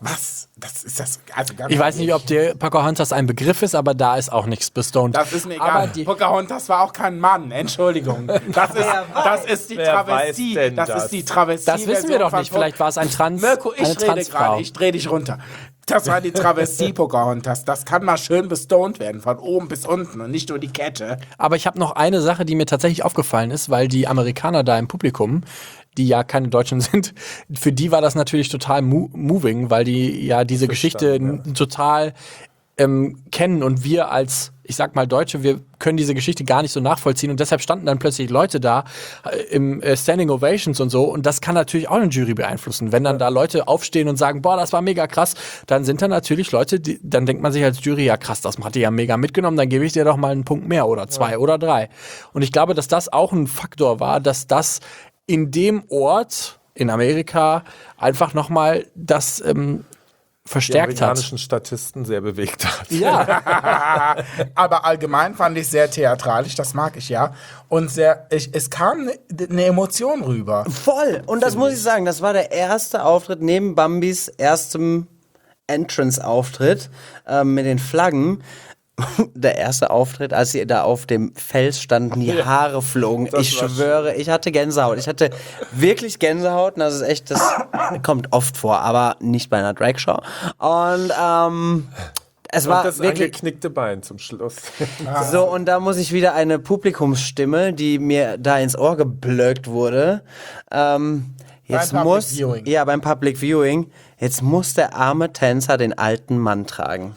Speaker 4: Was? Das ist das. Also ganz
Speaker 3: Ich weiß nicht, ob dir Pocahontas ein Begriff ist, aber da ist auch nichts bestoned.
Speaker 4: Das ist mir
Speaker 3: Aber
Speaker 4: egal.
Speaker 3: die-
Speaker 4: Pocahontas war auch kein Mann. Entschuldigung. Das ist, das ist die
Speaker 5: Wer
Speaker 4: Travestie.
Speaker 5: weiß denn
Speaker 4: Das,
Speaker 5: das?
Speaker 4: ist die Travestie.
Speaker 3: Das wissen wir doch
Speaker 4: Version
Speaker 3: nicht.
Speaker 4: von
Speaker 3: Vielleicht war es ein Trans,
Speaker 4: Mirko, ich
Speaker 3: eine
Speaker 4: rede
Speaker 3: Transfrau.
Speaker 4: gerade. Ich dreh dich runter. Das war die Travestie Pocahontas. Das kann mal schön bestoned werden, von oben bis unten und nicht nur die Kette.
Speaker 3: Aber ich habe noch eine Sache, die mir tatsächlich aufgefallen ist, weil die Amerikaner da im Publikum, die ja keine Deutschen sind, für die war das natürlich total mo- moving, weil die ja diese Geschichte n- total ähm, kennen und wir als, ich sag mal Deutsche, wir können diese Geschichte gar nicht so nachvollziehen und deshalb standen dann plötzlich Leute da äh, im äh, Standing Ovations und so und das kann natürlich auch eine Jury beeinflussen. Wenn dann da Leute aufstehen und sagen, boah, das war mega krass, dann sind da natürlich Leute, die, dann denkt man sich als Jury, ja krass, das hat die ja mega mitgenommen, dann gebe ich dir doch mal einen Punkt mehr oder zwei oder drei. Und ich glaube, dass das auch ein Faktor war, dass das in dem Ort in Amerika einfach nochmal das ähm,
Speaker 5: Die
Speaker 3: verstärkt hat.
Speaker 5: amerikanischen Statisten sehr bewegt hat.
Speaker 3: Ja,
Speaker 4: Aber allgemein fand ich sehr theatralisch, das mag ich ja. Und sehr, ich, es kam eine ne Emotion rüber.
Speaker 1: Voll. Und das muss ich sagen, das war der erste Auftritt neben Bambis erstem Entrance-Auftritt ähm, mit den Flaggen. Der erste Auftritt, als sie da auf dem Fels standen, die Haare flogen. Ich
Speaker 5: war
Speaker 1: schwöre, ich hatte Gänsehaut. Ich hatte wirklich Gänsehaut. Und das ist echt, das kommt oft vor, aber nicht bei einer Dragshow. Und ähm, es war
Speaker 5: Und das
Speaker 1: wirklich
Speaker 5: angeknickte Bein zum Schluss.
Speaker 1: so, und da muss ich wieder eine Publikumsstimme, die mir da ins Ohr geblökt wurde. Ähm, jetzt
Speaker 4: Beim Public
Speaker 1: muss,
Speaker 4: Viewing.
Speaker 1: ja, beim Public Viewing, jetzt muss der arme Tänzer den alten Mann tragen.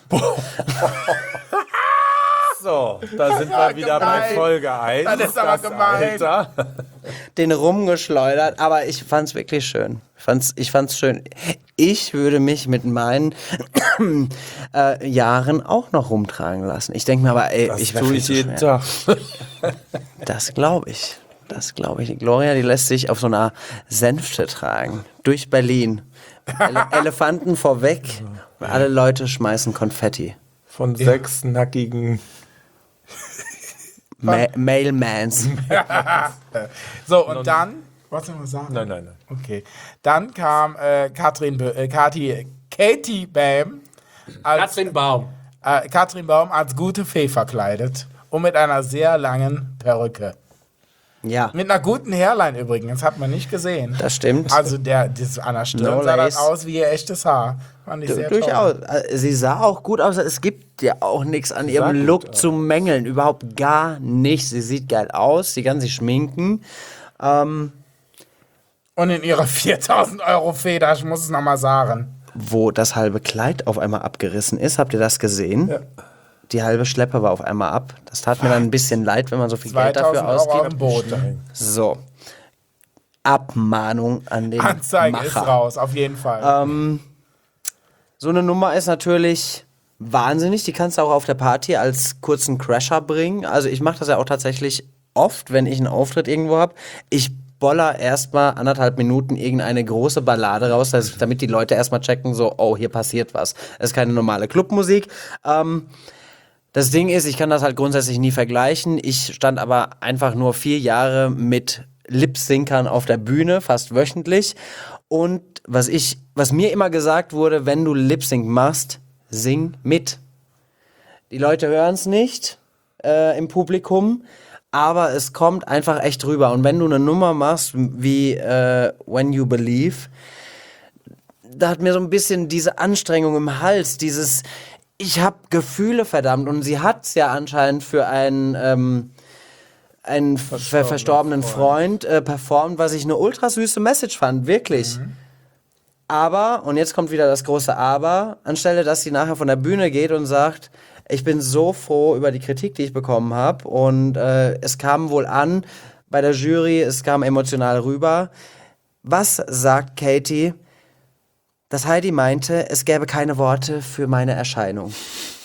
Speaker 5: So, da sind wir wieder bei
Speaker 4: gemein.
Speaker 5: Folge eins.
Speaker 4: Das ist aber gemein.
Speaker 5: Alter.
Speaker 1: Den rumgeschleudert, aber ich fand's wirklich schön. Ich fand's, ich fand's schön. Ich würde mich mit meinen äh, Jahren auch noch rumtragen lassen. Ich denke mir aber, ey,
Speaker 5: Das
Speaker 1: ich wär
Speaker 5: tue
Speaker 1: viel
Speaker 5: ich
Speaker 1: zu
Speaker 5: jeden
Speaker 1: schwer.
Speaker 5: Tag.
Speaker 1: Das glaube ich. Das glaube ich. Die Gloria, die lässt sich auf so einer Sänfte tragen. Durch Berlin. Ele Elefanten vorweg. Und alle Leute schmeißen Konfetti.
Speaker 5: Von sechs nackigen.
Speaker 1: Ma Mailmans.
Speaker 4: So, und dann, was soll man sagen?
Speaker 5: Nein, nein, nein.
Speaker 4: Okay. Dann kam äh, Katrin, Bö- äh, Kathi, Katie Bam als,
Speaker 3: Katrin Baum.
Speaker 4: äh, Katrin Baum als gute Fee verkleidet und mit einer sehr langen Perücke.
Speaker 1: Ja,
Speaker 4: Mit einer guten Hairline übrigens, hat man nicht gesehen.
Speaker 1: das stimmt.
Speaker 4: Also der, das an der Stirn
Speaker 1: No
Speaker 4: sah das
Speaker 1: lace.
Speaker 4: aus wie ihr echtes Haar. Fand ich sehr
Speaker 1: Durchaus.
Speaker 4: toll.
Speaker 1: Äh, Sie sah auch gut aus. Es gibt ja auch nichts an ihrem
Speaker 5: gut
Speaker 1: Look
Speaker 5: aus.
Speaker 1: zu mängeln. Überhaupt gar nichts. Sie sieht geil aus. Sie kann sich schminken. Ähm,
Speaker 4: Und in ihrer viertausend Euro Feder, ich muss es nochmal sagen.
Speaker 1: wo das halbe Kleid auf einmal abgerissen ist. Habt ihr das gesehen?
Speaker 4: Ja.
Speaker 1: Die halbe Schleppe war auf einmal ab. Das tat mir dann ein bisschen leid, wenn man so viel Geld dafür
Speaker 4: zweitausend Euro
Speaker 1: ausgibt.
Speaker 4: am Boden.
Speaker 1: So. Abmahnung an den
Speaker 4: Anzeige ist
Speaker 1: Macher.
Speaker 4: raus, auf jeden Fall.
Speaker 1: Ähm, so eine Nummer ist natürlich wahnsinnig. Die kannst du auch auf der Party als kurzen Crasher bringen. Also ich mache das ja auch tatsächlich oft, wenn ich einen Auftritt irgendwo habe. Ich boller erstmal anderthalb Minuten irgendeine große Ballade raus, dass- damit die Leute erstmal checken, so, oh, hier passiert was. Das ist keine normale Clubmusik. Ähm, das Ding ist, ich kann das halt grundsätzlich nie vergleichen. Ich stand aber einfach nur vier Jahre mit Lip-Syncern auf der Bühne, fast wöchentlich. Und was ich, was mir immer gesagt wurde, wenn du Lip-Sync machst, sing mit. Die Leute hören es nicht äh, im Publikum, aber es kommt einfach echt rüber. Und wenn du eine Nummer machst wie äh, When You Believe, da hat mir so ein bisschen diese Anstrengung im Hals, dieses, ich hab Gefühle, verdammt. Und sie hat's ja anscheinend für einen, ähm, einen verstorbenen, verstorbenen Freund, äh, performt, was ich eine ultra süße Message fand, wirklich. Aber, und jetzt kommt wieder das große Aber, anstelle, dass sie nachher von der Bühne geht und sagt, ich bin so froh über die Kritik, die ich bekommen habe. Und äh, es kam wohl an bei der Jury, es kam emotional rüber. Was sagt Katie? Dass Heidi meinte, es gäbe keine Worte für meine Erscheinung.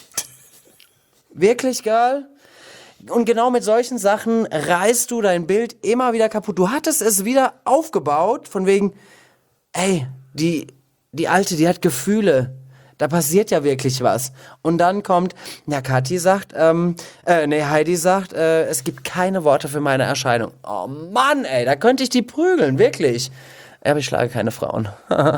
Speaker 1: Wirklich, Girl? Und genau mit solchen Sachen reißt du dein Bild immer wieder kaputt. Du hattest es wieder aufgebaut, von wegen, ey, die, die Alte, die hat Gefühle. Da passiert ja wirklich was. Und dann kommt, ja, Kathi sagt, ähm, äh, nee, Heidi sagt, äh, es gibt keine Worte für meine Erscheinung. Oh Mann, ey, da könnte ich die prügeln, wirklich. Ja, aber ich schlage keine Frauen.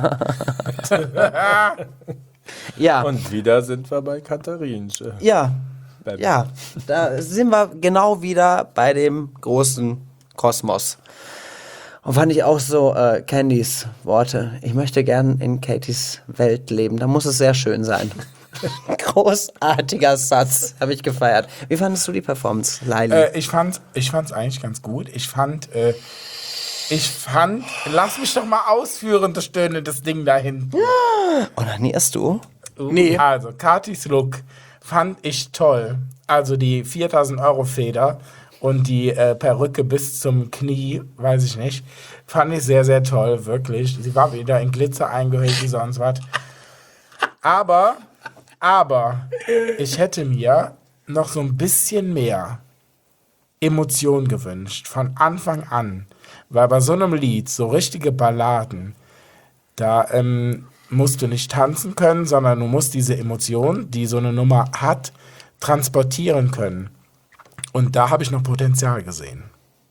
Speaker 1: Ja.
Speaker 5: Und wieder sind wir bei Katharinchen.
Speaker 1: Ja. Ja, da sind wir genau wieder bei dem großen Kosmos. Und fand ich auch so äh, Candys Worte. Ich möchte gern in Katies Welt leben. Da muss es sehr schön sein. Großartiger Satz. Habe ich gefeiert. Wie fandest du die Performance, Laili?
Speaker 4: Äh, ich fand ich fand's eigentlich ganz gut. Ich fand, äh, ich fand, lass mich doch mal ausführen, das stöhne, das Ding da hinten.
Speaker 1: Onanierst du?
Speaker 3: Nee.
Speaker 4: Also, Katis Look fand ich toll. Also die viertausend Euro Feder und die äh, Perücke bis zum Knie, weiß ich nicht, fand ich sehr, sehr toll, wirklich. Sie war wieder in Glitzer eingehüllt wie sonst was. Aber, aber, ich hätte mir noch so ein bisschen mehr Emotion gewünscht, von Anfang an. Weil bei so einem Lied, so richtige Balladen, da ähm, musst du nicht tanzen können, sondern du musst diese Emotion, die so eine Nummer hat, transportieren können. Und da habe ich noch Potenzial gesehen.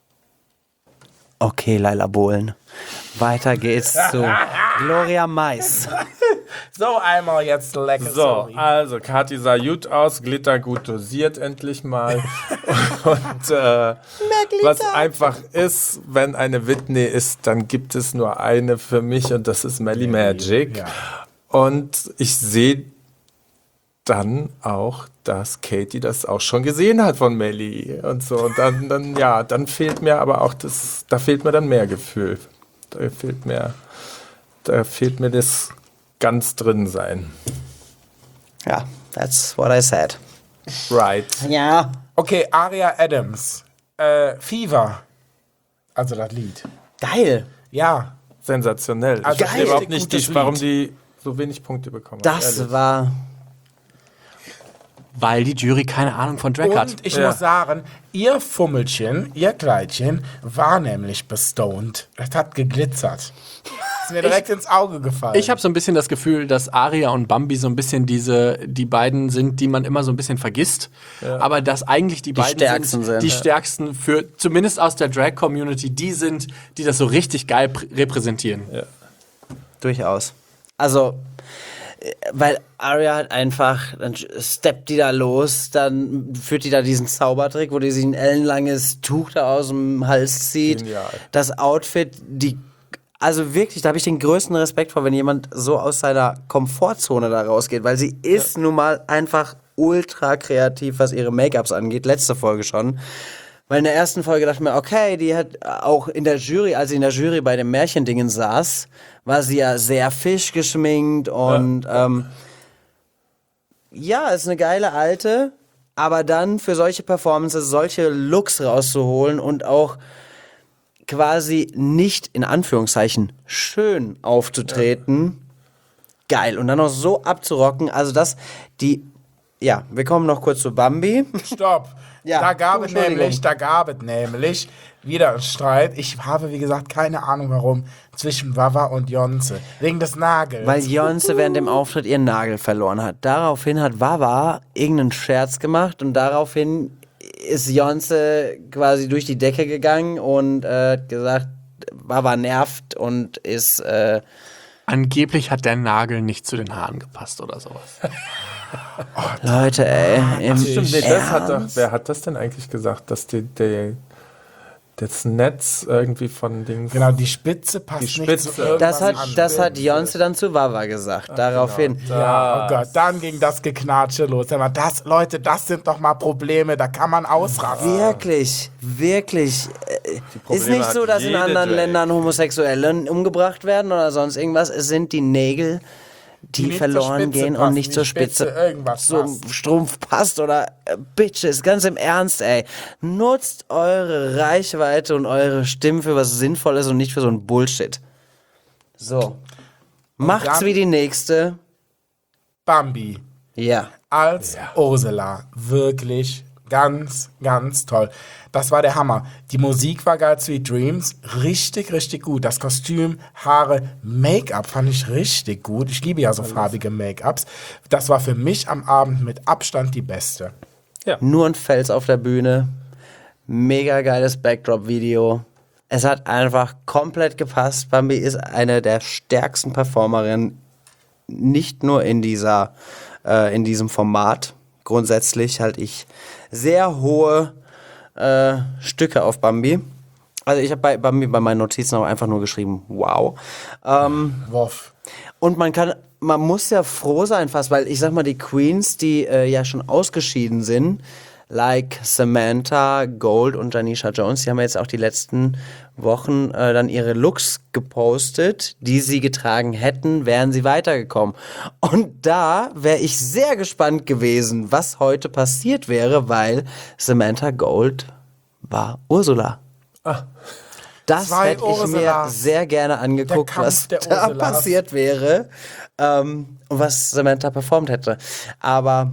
Speaker 1: Okay, Laila Bohlen. Weiter geht's zu Gloria Mais.
Speaker 4: So, einmal jetzt lecker.
Speaker 5: So,
Speaker 4: sorry.
Speaker 5: also Kathi sah gut aus, Glitter gut dosiert endlich mal. Und äh, was einfach ist, wenn eine Whitney ist, dann gibt es nur eine für mich und das ist Melly Magic.
Speaker 4: Ja.
Speaker 5: Und ich sehe dann auch, dass Katie das auch schon gesehen hat von Melly und so. Und dann, dann, ja, dann fehlt mir aber auch das, da fehlt mir dann mehr Gefühl. Da fehlt mir, da fehlt mir das ganz drin sein.
Speaker 1: Ja, that's what I said.
Speaker 5: Right.
Speaker 1: Ja.
Speaker 4: Okay, Aria Adams. Äh, Fever. Also das Lied.
Speaker 1: Geil.
Speaker 4: Ja.
Speaker 5: Sensationell.
Speaker 4: Also
Speaker 5: ich verstehe
Speaker 4: geil.
Speaker 5: überhaupt nicht,
Speaker 4: Gutes
Speaker 5: die, warum
Speaker 4: Lied.
Speaker 5: die so wenig Punkte bekommen.
Speaker 1: Das
Speaker 5: ehrlich.
Speaker 1: war...
Speaker 3: Weil die Jury keine Ahnung von Drag hat.
Speaker 4: Und ich
Speaker 5: Ja.
Speaker 4: muss sagen, ihr Fummelchen, ihr Kleidchen war nämlich bestoned. Das hat geglitzert. Ist mir direkt ins Auge gefallen.
Speaker 3: Ich habe so ein bisschen das Gefühl, dass Aria und Bambi so ein bisschen diese, die beiden sind, die man immer so ein bisschen vergisst. Aber dass eigentlich die, beiden
Speaker 1: stärksten sind.
Speaker 3: die
Speaker 1: Ja.
Speaker 3: stärksten für, zumindest aus der Drag-Community, die sind, die das so richtig geil pr- repräsentieren.
Speaker 1: Durchaus. Also, äh, weil Aria hat einfach, dann steppt die da los, dann führt die da diesen Zaubertrick, wo die sich ein ellenlanges Tuch da aus dem Hals zieht.
Speaker 5: Genial.
Speaker 1: Das Outfit, die, also wirklich, da habe ich den größten Respekt vor, wenn jemand so aus seiner Komfortzone da rausgeht, weil sie ist nun mal einfach ultra kreativ, was ihre Make-ups angeht. Letzte Folge schon. Weil in der ersten Folge dachte ich mir, okay, die hat auch in der Jury, als sie in der Jury bei dem Märchendingen saß, war sie ja sehr fischgeschminkt und ja, ähm, ja, ist eine geile Alte, aber dann für solche Performances solche Looks rauszuholen und auch quasi nicht in Anführungszeichen schön aufzutreten, ja. Geil. Und dann noch so abzurocken, also das, die, ja, wir kommen noch kurz zu Bambi.
Speaker 4: Stopp.
Speaker 1: Ja,
Speaker 4: da gab
Speaker 1: oh,
Speaker 4: es
Speaker 1: Entschuldigung.
Speaker 4: nämlich, da gab es nämlich wieder einen Streit. Ich habe, wie gesagt, keine Ahnung warum, zwischen Wawa und Jonze. Wegen des Nagels.
Speaker 1: Weil Jonze während dem Auftritt ihren Nagel verloren hat. Daraufhin hat Wawa irgendeinen Scherz gemacht und daraufhin ist Jonze quasi durch die Decke gegangen und äh, hat gesagt, Wawa nervt und ist... Äh,
Speaker 3: Angeblich hat der Nagel nicht zu den Haaren gepasst oder sowas.
Speaker 1: Leute, ey. Im
Speaker 5: Stimmt, nee, das hat doch,
Speaker 1: Ernst?
Speaker 5: wer hat das denn eigentlich gesagt, dass die, die, das Netz irgendwie von Dings...
Speaker 4: Genau, die Spitze passt
Speaker 5: Die
Speaker 4: nicht
Speaker 5: Spitze.
Speaker 4: zu irgendwas
Speaker 1: Das hat,
Speaker 4: anderem.
Speaker 1: das hat Jonze dann zu Wawa gesagt. Daraufhin.
Speaker 4: Ja, oh Gott, dann ging das Geknatsche los. Sag mal, Das, Leute, das sind doch mal Probleme, da kann man ausrasten.
Speaker 1: Wirklich, wirklich. Äh,
Speaker 5: Probleme
Speaker 1: Ist nicht
Speaker 5: hat
Speaker 1: so, dass in
Speaker 5: jede
Speaker 1: anderen
Speaker 5: Drag.
Speaker 1: Ländern Homosexuelle umgebracht werden oder sonst irgendwas. Es sind die Nägel, die,
Speaker 4: nicht zur
Speaker 1: verloren
Speaker 4: Spitze
Speaker 1: gehen
Speaker 4: passen,
Speaker 1: und nicht
Speaker 4: die
Speaker 1: zur
Speaker 4: Spitze
Speaker 1: Spitze.
Speaker 4: irgendwas
Speaker 1: so
Speaker 4: passt.
Speaker 1: Strumpf passt oder äh, Bitches, ganz im Ernst, ey. Nutzt eure Reichweite und eure Stimmen für was Sinnvolles und nicht für so ein Bullshit. So. Macht's
Speaker 4: dann-
Speaker 1: wie die nächste.
Speaker 4: Bambi
Speaker 1: Ja.
Speaker 4: als Ursula. Wirklich ganz, ganz toll. Das war der Hammer. Die Musik war geil, Sweet Dreams. Richtig, richtig gut. Das Kostüm, Haare, Make-up fand ich richtig gut. Ich liebe ja so farbige Make-ups. Das war für mich am Abend mit Abstand die beste.
Speaker 1: Nur ein Fels auf der Bühne. Mega geiles Backdrop-Video. Es hat einfach komplett gepasst. Bambi ist eine der stärksten Performerinnen, nicht nur in dieser, äh, in diesem Format. Grundsätzlich halte ich sehr hohe äh, Stücke auf Bambi. Also ich habe bei Bambi bei meinen Notizen auch einfach nur geschrieben, wow. Ähm,
Speaker 4: Woff.
Speaker 1: und man kann, man muss ja froh sein fast, weil ich sag mal, die Queens, die äh, ja schon ausgeschieden sind, like Samantha, Gold und Janisha Jones, die haben ja jetzt auch die letzten Wochen äh, dann ihre Looks gepostet, die sie getragen hätten, wären sie weitergekommen. Und da wäre ich sehr gespannt gewesen, was heute passiert wäre, weil Samantha Gold war Ursula.
Speaker 5: Ah.
Speaker 1: Das
Speaker 4: Zwei
Speaker 1: hätte ich mir
Speaker 4: Ursulas.
Speaker 1: sehr gerne angeguckt,
Speaker 4: Der Kampf
Speaker 1: was
Speaker 4: der
Speaker 1: da
Speaker 4: Ursulas.
Speaker 1: passiert wäre ähm, und was Samantha performt hätte. Aber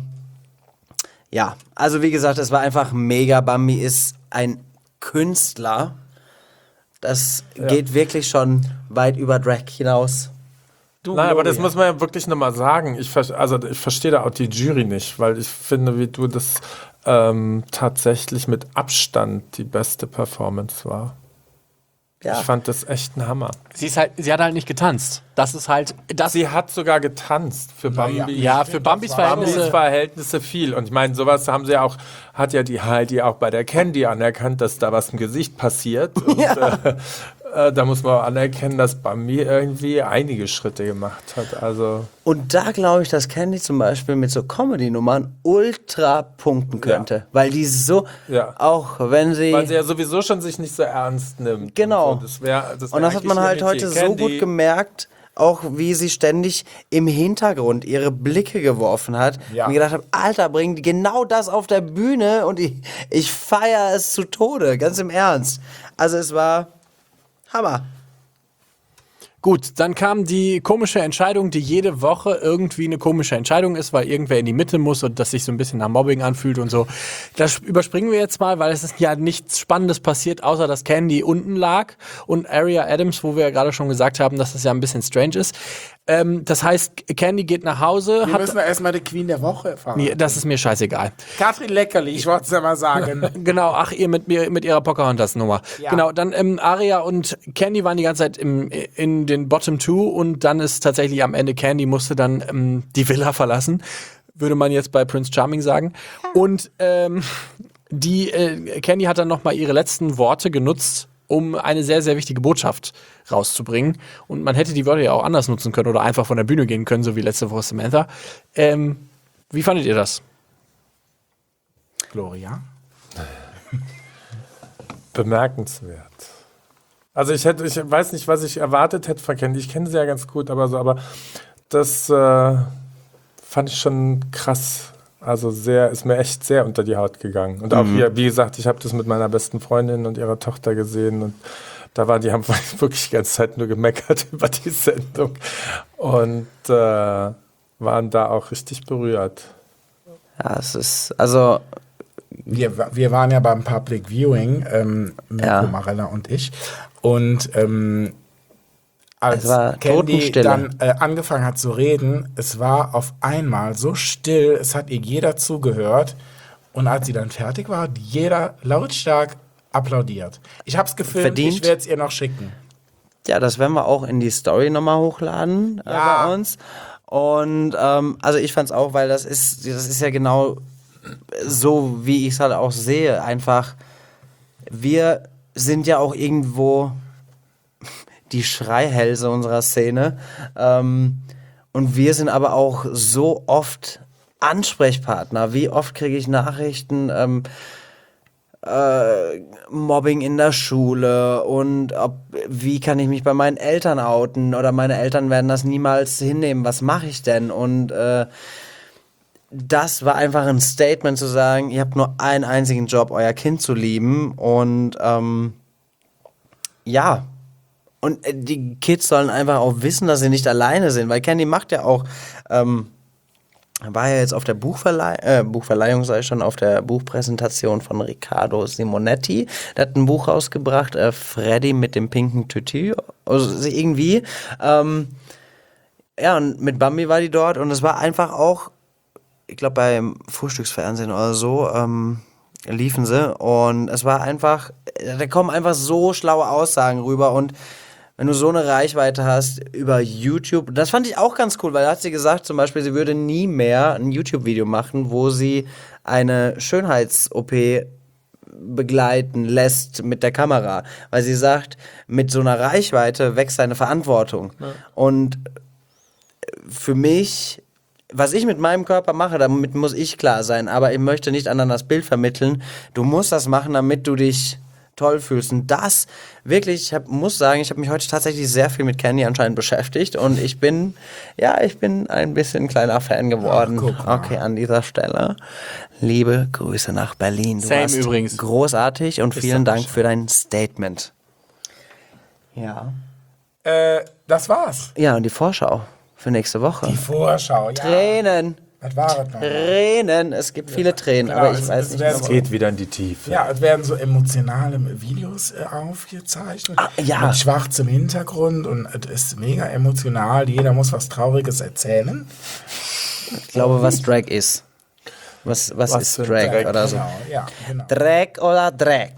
Speaker 1: ja, also wie gesagt, es war einfach mega. Bambi ist ein Künstler. Das geht wirklich schon weit über Drag hinaus.
Speaker 4: Du,
Speaker 5: Nein, aber das
Speaker 4: Gloria.
Speaker 5: muss man ja wirklich nochmal sagen. Ich, ver- also ich verstehe da auch die Jury nicht, weil ich finde, wie du das ähm, tatsächlich mit Abstand die beste Performance war.
Speaker 1: Ja.
Speaker 5: Ich fand das echt ein Hammer.
Speaker 3: Sie ist halt, sie hat halt nicht getanzt. Das ist halt, das,
Speaker 5: Sie hat sogar getanzt für Bambi.
Speaker 3: ja, für Bambis
Speaker 5: Bambis
Speaker 3: Verhältnisse.
Speaker 5: Verhältnisse viel. Und ich meine, sowas haben sie ja auch, hat ja die Heidi auch bei der Candy anerkannt, dass da was im Gesicht passiert. Und äh, äh, da muss man auch anerkennen, dass Bambi irgendwie einige Schritte gemacht hat. Also
Speaker 1: Und da glaube ich, dass Candy zum Beispiel mit so Comedy-Nummern ultra punkten könnte. Weil die so,
Speaker 5: Ja.
Speaker 1: auch wenn sie...
Speaker 5: weil sie ja sowieso schon sich nicht so ernst nimmt.
Speaker 1: Genau.
Speaker 5: Und, so. das wär, das wär
Speaker 1: Und das hat man
Speaker 5: eigentlich
Speaker 1: halt
Speaker 5: ihr
Speaker 1: heute
Speaker 5: Metier.
Speaker 1: so gut
Speaker 5: Candy-
Speaker 1: gemerkt, auch wie sie ständig im Hintergrund ihre Blicke geworfen hat.
Speaker 4: Ja.
Speaker 1: Und ich gedacht habe, Alter, bringen die genau das auf der Bühne und ich, ich feiere es zu Tode, ganz im Ernst. Also es war Hammer.
Speaker 3: Gut, dann kam die komische Entscheidung, die jede Woche irgendwie eine komische Entscheidung ist, weil irgendwer in die Mitte muss und das sich so ein bisschen nach Mobbing anfühlt und so. Das überspringen wir jetzt mal, weil es ist ja nichts Spannendes passiert, außer dass Candy unten lag und Aria Adams, wo wir ja gerade schon gesagt haben, dass das ja ein bisschen strange ist. Ähm, das heißt, Candy geht nach Hause.
Speaker 4: Wir
Speaker 3: Hat,
Speaker 4: müssen erstmal die Queen der Woche erfahren.
Speaker 3: nee, das ist mir scheißegal.
Speaker 4: Katrin Leckerli, ich wollte es ja mal sagen.
Speaker 3: Genau, ach, ihr mit mir mit ihrer Pocahontas-Nummer.
Speaker 4: Ja.
Speaker 3: Genau, dann ähm, Aria und Candy waren die ganze Zeit im, in den Bottom Two und dann ist tatsächlich am Ende Candy musste dann ähm, die Villa verlassen, würde man jetzt bei Prince Charming sagen. Und ähm, die äh, Candy hat dann noch mal ihre letzten Worte genutzt, um eine sehr, sehr wichtige Botschaft rauszubringen. Und man hätte die Wörter ja auch anders nutzen können oder einfach von der Bühne gehen können, so wie letzte Woche Samantha. Ähm, wie fandet ihr das?
Speaker 4: Gloria.
Speaker 5: Bemerkenswert. Also ich hätte, ich weiß nicht, was ich erwartet hätte von Candy. Ich kenne sie ja ganz gut, aber so, aber das äh, fand ich schon krass. Also sehr, ist mir echt sehr unter die Haut gegangen. Und auch hier, wie gesagt, ich habe das mit meiner besten Freundin und ihrer Tochter gesehen und da waren die haben wirklich die ganze Zeit nur gemeckert über die Sendung und äh, waren da auch richtig berührt.
Speaker 1: Ja, es ist, also,
Speaker 4: Wir, wir waren ja beim Public Viewing, ähm, Mirko,
Speaker 1: Ja.
Speaker 4: Marella und ich. Und ähm, als
Speaker 1: Es war
Speaker 4: Candy
Speaker 1: Totenstille.
Speaker 4: dann äh, angefangen hat zu reden, es war auf einmal so still, es hat ihr jeder zugehört. Und als sie dann fertig war, hat jeder lautstark applaudiert. Ich hab's gefilmt,
Speaker 1: Verdient.
Speaker 4: ich werde es ihr noch schicken.
Speaker 1: ja, das werden wir auch in die Story nochmal hochladen äh,
Speaker 4: Ja.
Speaker 1: bei uns. Und ähm, also ich fand's auch, weil das ist, das ist ja genau so, wie ich es halt auch sehe. Einfach, wir sind ja auch irgendwo die Schreihälse unserer Szene. Ähm, und wir sind aber auch so oft Ansprechpartner. Wie oft kriege ich Nachrichten, ähm, äh, Mobbing in der Schule und ob, wie kann ich mich bei meinen Eltern outen oder meine Eltern werden das niemals hinnehmen. Was mache ich denn? Und äh, das war einfach ein Statement zu sagen, ihr habt nur einen einzigen Job, euer Kind zu lieben und ähm, ja, und äh, die Kids sollen einfach auch wissen, dass sie nicht alleine sind, weil Candy macht ja auch, ähm, war ja jetzt auf der Buchverleih äh, Buchverleihung, sei schon, auf der Buchpräsentation von Riccardo Simonetti. Der hat ein Buch rausgebracht, äh, Freddy mit dem pinken Tütü, also irgendwie. Ähm, ja, und mit Bambi war die dort und es war einfach auch, ich glaube beim Frühstücksfernsehen oder so, ähm, liefen sie und es war einfach, da kommen einfach so schlaue Aussagen rüber und wenn du so eine Reichweite hast über YouTube, das fand ich auch ganz cool, weil da hat sie gesagt, zum Beispiel, sie würde nie mehr ein YouTube-Video machen, wo sie eine Schönheits-O P begleiten lässt mit der Kamera, weil sie sagt, mit so einer Reichweite wächst deine Verantwortung. Ja. Und für mich, was ich mit meinem Körper mache, damit muss ich klar sein, aber ich möchte nicht anderen das Bild vermitteln. Du musst das machen, damit du dich toll fühlst. Und das wirklich, ich hab, muss sagen, ich habe mich heute tatsächlich sehr viel mit Candy anscheinend beschäftigt und ich bin, ja, ich bin ein bisschen kleiner Fan geworden. Ach, okay, an dieser Stelle. Liebe Grüße nach Berlin. Du
Speaker 3: Same
Speaker 1: warst
Speaker 3: übrigens.
Speaker 1: großartig und vielen Dank für dein Statement. Ja.
Speaker 4: Äh, das war's.
Speaker 1: Ja, und die Vorschau für nächste Woche.
Speaker 4: Die Vorschau, ja.
Speaker 1: Tränen.
Speaker 4: Was war das noch?
Speaker 1: Tränen. Es gibt viele Tränen,
Speaker 4: Genau,
Speaker 1: aber ich
Speaker 4: es-
Speaker 1: weiß
Speaker 4: es
Speaker 1: nicht.
Speaker 4: werden
Speaker 1: warum.
Speaker 5: Es geht wieder in die Tiefe.
Speaker 4: Ja, es werden so emotionale Videos äh, aufgezeichnet.
Speaker 1: Ah, ja.
Speaker 4: Mit schwarzem Hintergrund und es ist mega emotional. Jeder muss was Trauriges erzählen.
Speaker 1: Ich glaube, was Drag ist. Was, was,
Speaker 5: Was
Speaker 1: ist
Speaker 5: für
Speaker 1: Drag,
Speaker 5: Drag,
Speaker 1: oder so?
Speaker 4: Genau, ja, genau.
Speaker 1: Drag oder Drag?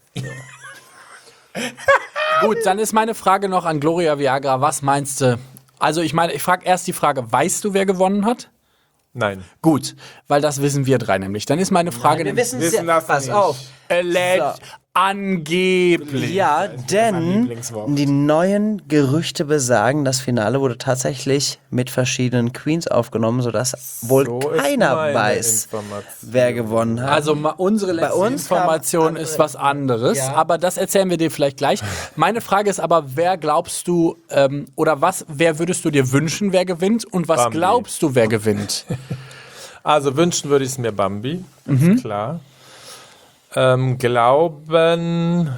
Speaker 3: Gut, dann ist meine Frage noch an Gloria Viagra. Was meinst du? Also ich meine, ich frage erst die Frage, weißt du, wer gewonnen hat?
Speaker 5: Nein.
Speaker 3: Gut, weil das wissen wir drei nämlich. Dann ist meine Frage...
Speaker 1: Wir wissen
Speaker 4: wissen
Speaker 1: ja,
Speaker 4: das
Speaker 1: pass
Speaker 4: nicht.
Speaker 1: auf.
Speaker 3: Alleged,
Speaker 1: So.
Speaker 3: angeblich.
Speaker 1: Ja,
Speaker 4: mein
Speaker 1: denn
Speaker 4: Lieblingswort.
Speaker 1: die neuen Gerüchte besagen, das Finale wurde tatsächlich mit verschiedenen Queens aufgenommen, sodass wohl
Speaker 5: So ist
Speaker 1: keiner
Speaker 5: meine
Speaker 1: weiß,
Speaker 5: Information.
Speaker 1: wer gewonnen hat.
Speaker 3: Also ma- unsere letzte
Speaker 1: uns kam
Speaker 3: Information
Speaker 1: andere-
Speaker 3: ist was anderes,
Speaker 1: Ja.
Speaker 3: aber das erzählen wir dir vielleicht gleich. Meine Frage ist aber, wer glaubst du, ähm, oder was, wer würdest du dir wünschen, wer gewinnt und was
Speaker 5: Bambi.
Speaker 3: glaubst du, wer gewinnt?
Speaker 5: Also wünschen würde ich es mir Bambi, ganz klar. Ähm, glauben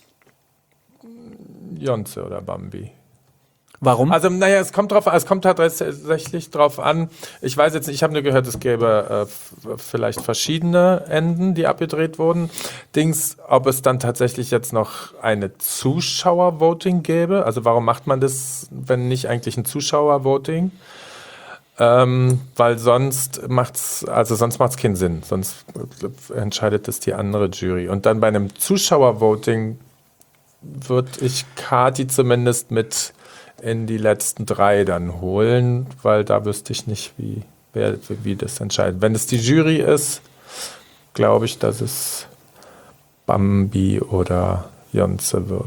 Speaker 5: Jonze oder Bambi.
Speaker 3: Warum?
Speaker 5: Also, naja, es kommt drauf, es kommt tatsächlich drauf an. Ich weiß jetzt nicht, ich habe nur gehört, es gäbe äh, f- vielleicht verschiedene Enden, die abgedreht wurden. Dings, ob es dann tatsächlich jetzt noch eine Zuschauervoting gäbe. Also, warum macht man das, wenn nicht eigentlich ein Zuschauervoting? Ähm, weil sonst macht's, also sonst macht's keinen Sinn. Sonst äh, entscheidet es die andere Jury. Und dann bei einem Zuschauervoting würde ich Kati zumindest mit in die letzten drei dann holen, weil da wüsste ich nicht, wie, wer, wie das entscheidet. Wenn es die Jury ist, glaube ich, dass es Bambi oder Jonze wird.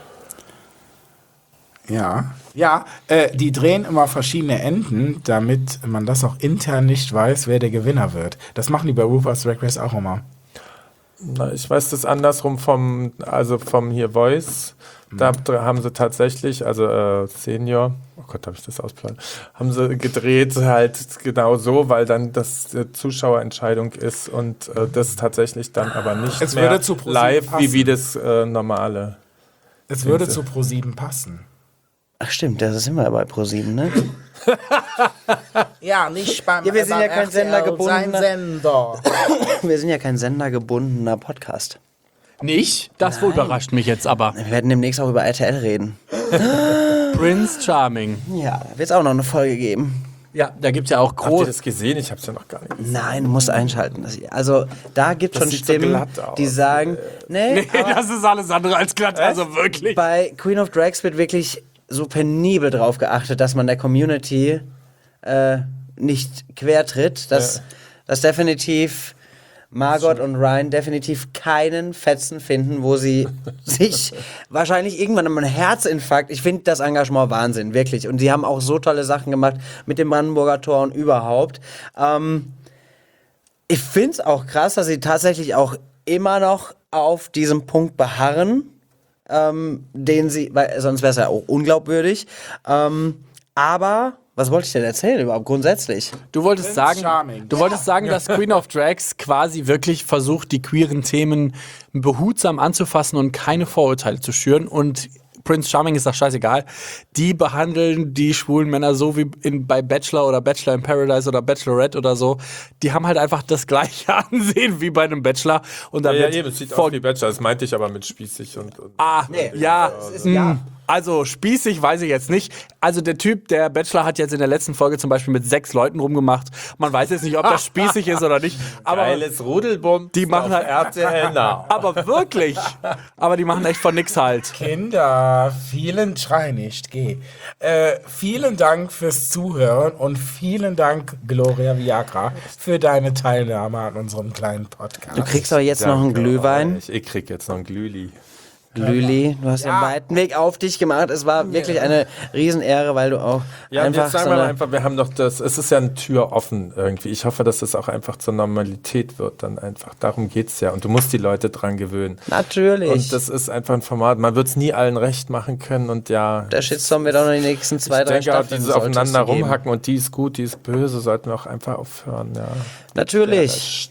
Speaker 4: Ja, ja, äh, die drehen immer verschiedene Enden, damit man das auch intern nicht weiß, wer der Gewinner wird. Das machen die bei RuPaul's Drag Race auch immer.
Speaker 5: Na, ich weiß das andersrum vom, also vom hier Voice. Da dr- haben sie tatsächlich, also äh, Senior, oh Gott, habe ich das ausgeplant, haben sie gedreht halt genau so, weil dann das äh, Zuschauerentscheidung ist und äh, das tatsächlich dann aber nicht
Speaker 4: Es
Speaker 5: mehr
Speaker 4: würde zu ProSieben
Speaker 5: live wie,
Speaker 4: passen.
Speaker 5: wie das äh, normale.
Speaker 4: Es würde zu ProSieben passen.
Speaker 1: Ach stimmt, das ist immer bei ProSieben, ne?
Speaker 4: Ja, nicht beim,
Speaker 1: Ja, wir sind ja kein sendergebundener-
Speaker 4: Sender.
Speaker 1: Wir sind ja kein sendergebundener Podcast.
Speaker 3: Nicht? Das wohl überrascht mich jetzt aber.
Speaker 1: Wir werden demnächst auch über R T L reden.
Speaker 3: Prince Charming.
Speaker 1: Ja, da wird es auch noch eine Folge geben.
Speaker 3: Ja, da gibt es ja auch
Speaker 5: Habt ihr
Speaker 3: groß.
Speaker 5: das gesehen? Ich habe es ja noch gar nicht gesehen.
Speaker 1: Nein, du musst einschalten. Das- Also, da gibt es
Speaker 5: Das
Speaker 1: schon
Speaker 5: sieht so
Speaker 1: Stimmen,
Speaker 5: glatt aus.
Speaker 1: die sagen, nee,
Speaker 3: Nee,
Speaker 1: aber
Speaker 3: das ist alles andere als glatt, also wirklich.
Speaker 1: bei Queen of Drags wird wirklich so penibel drauf geachtet, dass man der Community äh, nicht quertritt, dass, dass definitiv Margot und Ryan definitiv keinen Fetzen finden, wo sie sich wahrscheinlich irgendwann einen Herzinfarkt, ich finde das Engagement Wahnsinn, wirklich. Und sie haben auch so tolle Sachen gemacht mit dem Brandenburger Tor und überhaupt. Ähm, ich finde es auch krass, dass sie tatsächlich auch immer noch auf diesem Punkt beharren, ähm, den sie, weil sonst wäre es ja auch unglaubwürdig. Ähm, aber was wollte ich denn erzählen überhaupt grundsätzlich?
Speaker 3: Du wolltest
Speaker 4: Prince
Speaker 3: sagen,
Speaker 4: Charming.
Speaker 3: du wolltest sagen, dass Queen of Drags quasi wirklich versucht, die queeren Themen behutsam anzufassen und keine Vorurteile zu schüren. Und Prince Charming ist das scheißegal. Die behandeln die schwulen Männer so wie in, bei Bachelor oder Bachelor in Paradise oder Bachelorette oder so. Die haben halt einfach das gleiche Ansehen wie bei einem Bachelor. Und dann
Speaker 5: Ja, ja,
Speaker 3: wird
Speaker 5: eben, es sieht
Speaker 3: vor-
Speaker 5: aus wie Bachelor, das meinte ich aber mit spießig und, und
Speaker 3: Ah, ja,
Speaker 1: ja.
Speaker 3: Also spießig weiß ich jetzt nicht. Also der Typ, der Bachelor hat jetzt in der letzten Folge zum Beispiel mit sechs Leuten rumgemacht. Man weiß jetzt nicht, ob das spießig ist oder nicht. Aber
Speaker 5: Geiles Rudelbums.
Speaker 3: die machen halt
Speaker 5: R T L Now.
Speaker 3: Aber wirklich. Aber die machen echt von nix halt.
Speaker 4: Kinder, vielen, schrei nicht, geh. Äh, vielen Dank fürs Zuhören und vielen Dank, Gloria Viagra, für deine Teilnahme an unserem kleinen Podcast.
Speaker 1: Du kriegst aber jetzt noch einen Glühwein.
Speaker 5: Ich, ich krieg jetzt noch einen Glühli.
Speaker 1: Lüli, du hast den weiten Weg auf dich gemacht. Es war wirklich eine Riesenehre, weil du auch
Speaker 5: Ja, und
Speaker 1: einfach
Speaker 5: jetzt sagen
Speaker 1: so
Speaker 5: wir mal
Speaker 1: eine,
Speaker 5: einfach, wir haben doch das, es ist ja eine Tür offen irgendwie. Ich hoffe, dass das auch einfach zur Normalität wird dann einfach. Darum geht's ja. Und du musst die Leute dran gewöhnen.
Speaker 1: natürlich.
Speaker 5: Und das ist einfach ein Format, man wird es nie allen recht machen können und ja.
Speaker 1: Der Shitstorm wird auch noch die nächsten zwei,
Speaker 5: ich
Speaker 1: drei
Speaker 5: denke auch,
Speaker 1: Staffeln
Speaker 5: dieses
Speaker 1: solltest
Speaker 5: aufeinander
Speaker 1: du geben.
Speaker 5: rumhacken und die ist gut, die ist böse, sollten wir auch einfach aufhören, ja.
Speaker 1: Natürlich.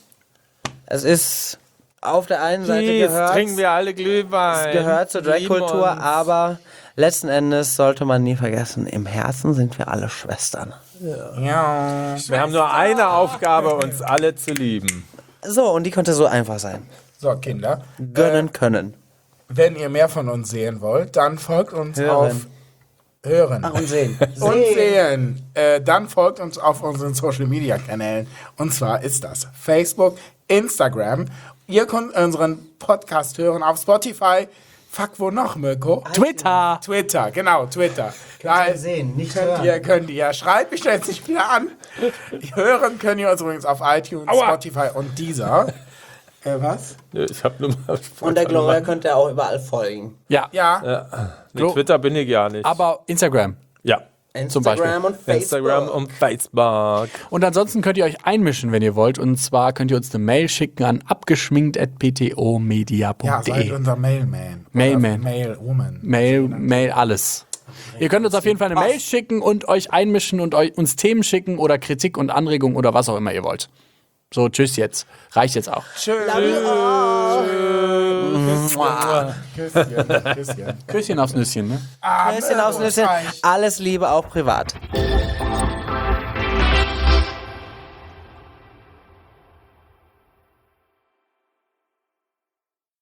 Speaker 1: Es ist auf der einen Seite
Speaker 5: Jetzt
Speaker 1: gehört,
Speaker 5: trinken wir alle Glühwein.
Speaker 1: es gehört zur Drag-Kultur,
Speaker 5: Lieben uns.
Speaker 1: aber letzten Endes sollte man nie vergessen, im Herzen sind wir alle Schwestern.
Speaker 4: Ja.
Speaker 5: Wir haben nur eine Aufgabe, uns alle zu lieben.
Speaker 1: So, und die konnte so einfach sein.
Speaker 4: So, Kinder,
Speaker 1: Gönnen können.
Speaker 4: wenn ihr mehr von uns sehen wollt, dann folgt uns
Speaker 1: Hören.
Speaker 4: auf Hören.
Speaker 1: Ach, und sehen.
Speaker 4: Und sehen. Äh, dann folgt uns auf unseren Social Media Kanälen. Und zwar ist das Facebook, Instagram. Ihr könnt unseren Podcast hören auf Spotify. Fuck, wo noch, Mirko?
Speaker 3: Twitter.
Speaker 4: Twitter, genau, Twitter. Da
Speaker 1: ihr sehen, nicht
Speaker 4: könnt
Speaker 1: hören.
Speaker 4: ihr, könnt ihr, schreibt mich jetzt nicht wieder an. Hören können ihr uns übrigens auf iTunes,
Speaker 5: Aua.
Speaker 4: Spotify und Deezer. Äh, was?
Speaker 5: Nö, Ich hab nur mal
Speaker 1: Und der Gloria könnt ihr auch überall folgen.
Speaker 3: Ja.
Speaker 4: Ja,
Speaker 5: Nee, Twitter bin ich ja nicht.
Speaker 3: Aber Instagram.
Speaker 5: ja.
Speaker 3: Zum Beispiel.
Speaker 1: Instagram und Facebook.
Speaker 5: Instagram und Facebook.
Speaker 3: Und ansonsten könnt ihr euch einmischen, wenn ihr wollt. Und zwar könnt ihr uns eine Mail schicken an abgeschminkt at p t o media
Speaker 4: ja,
Speaker 3: punkt
Speaker 4: seid
Speaker 3: de.
Speaker 4: unser Mailman.
Speaker 3: Mailman.
Speaker 4: Oder Mailwoman.
Speaker 3: Mail, Mail, alles. Ihr könnt uns auf jeden Fall eine Mail schicken und euch einmischen und euch, uns Themen schicken oder Kritik und Anregungen oder was auch immer ihr wollt. So, tschüss jetzt. Reicht jetzt auch.
Speaker 4: Tschüss. Küsschen, Küsschen.
Speaker 3: Küsschen aufs Nüsschen, ne?
Speaker 4: Ah,
Speaker 1: Nüsschen aufs Nüsschen. Alles Liebe, auch privat.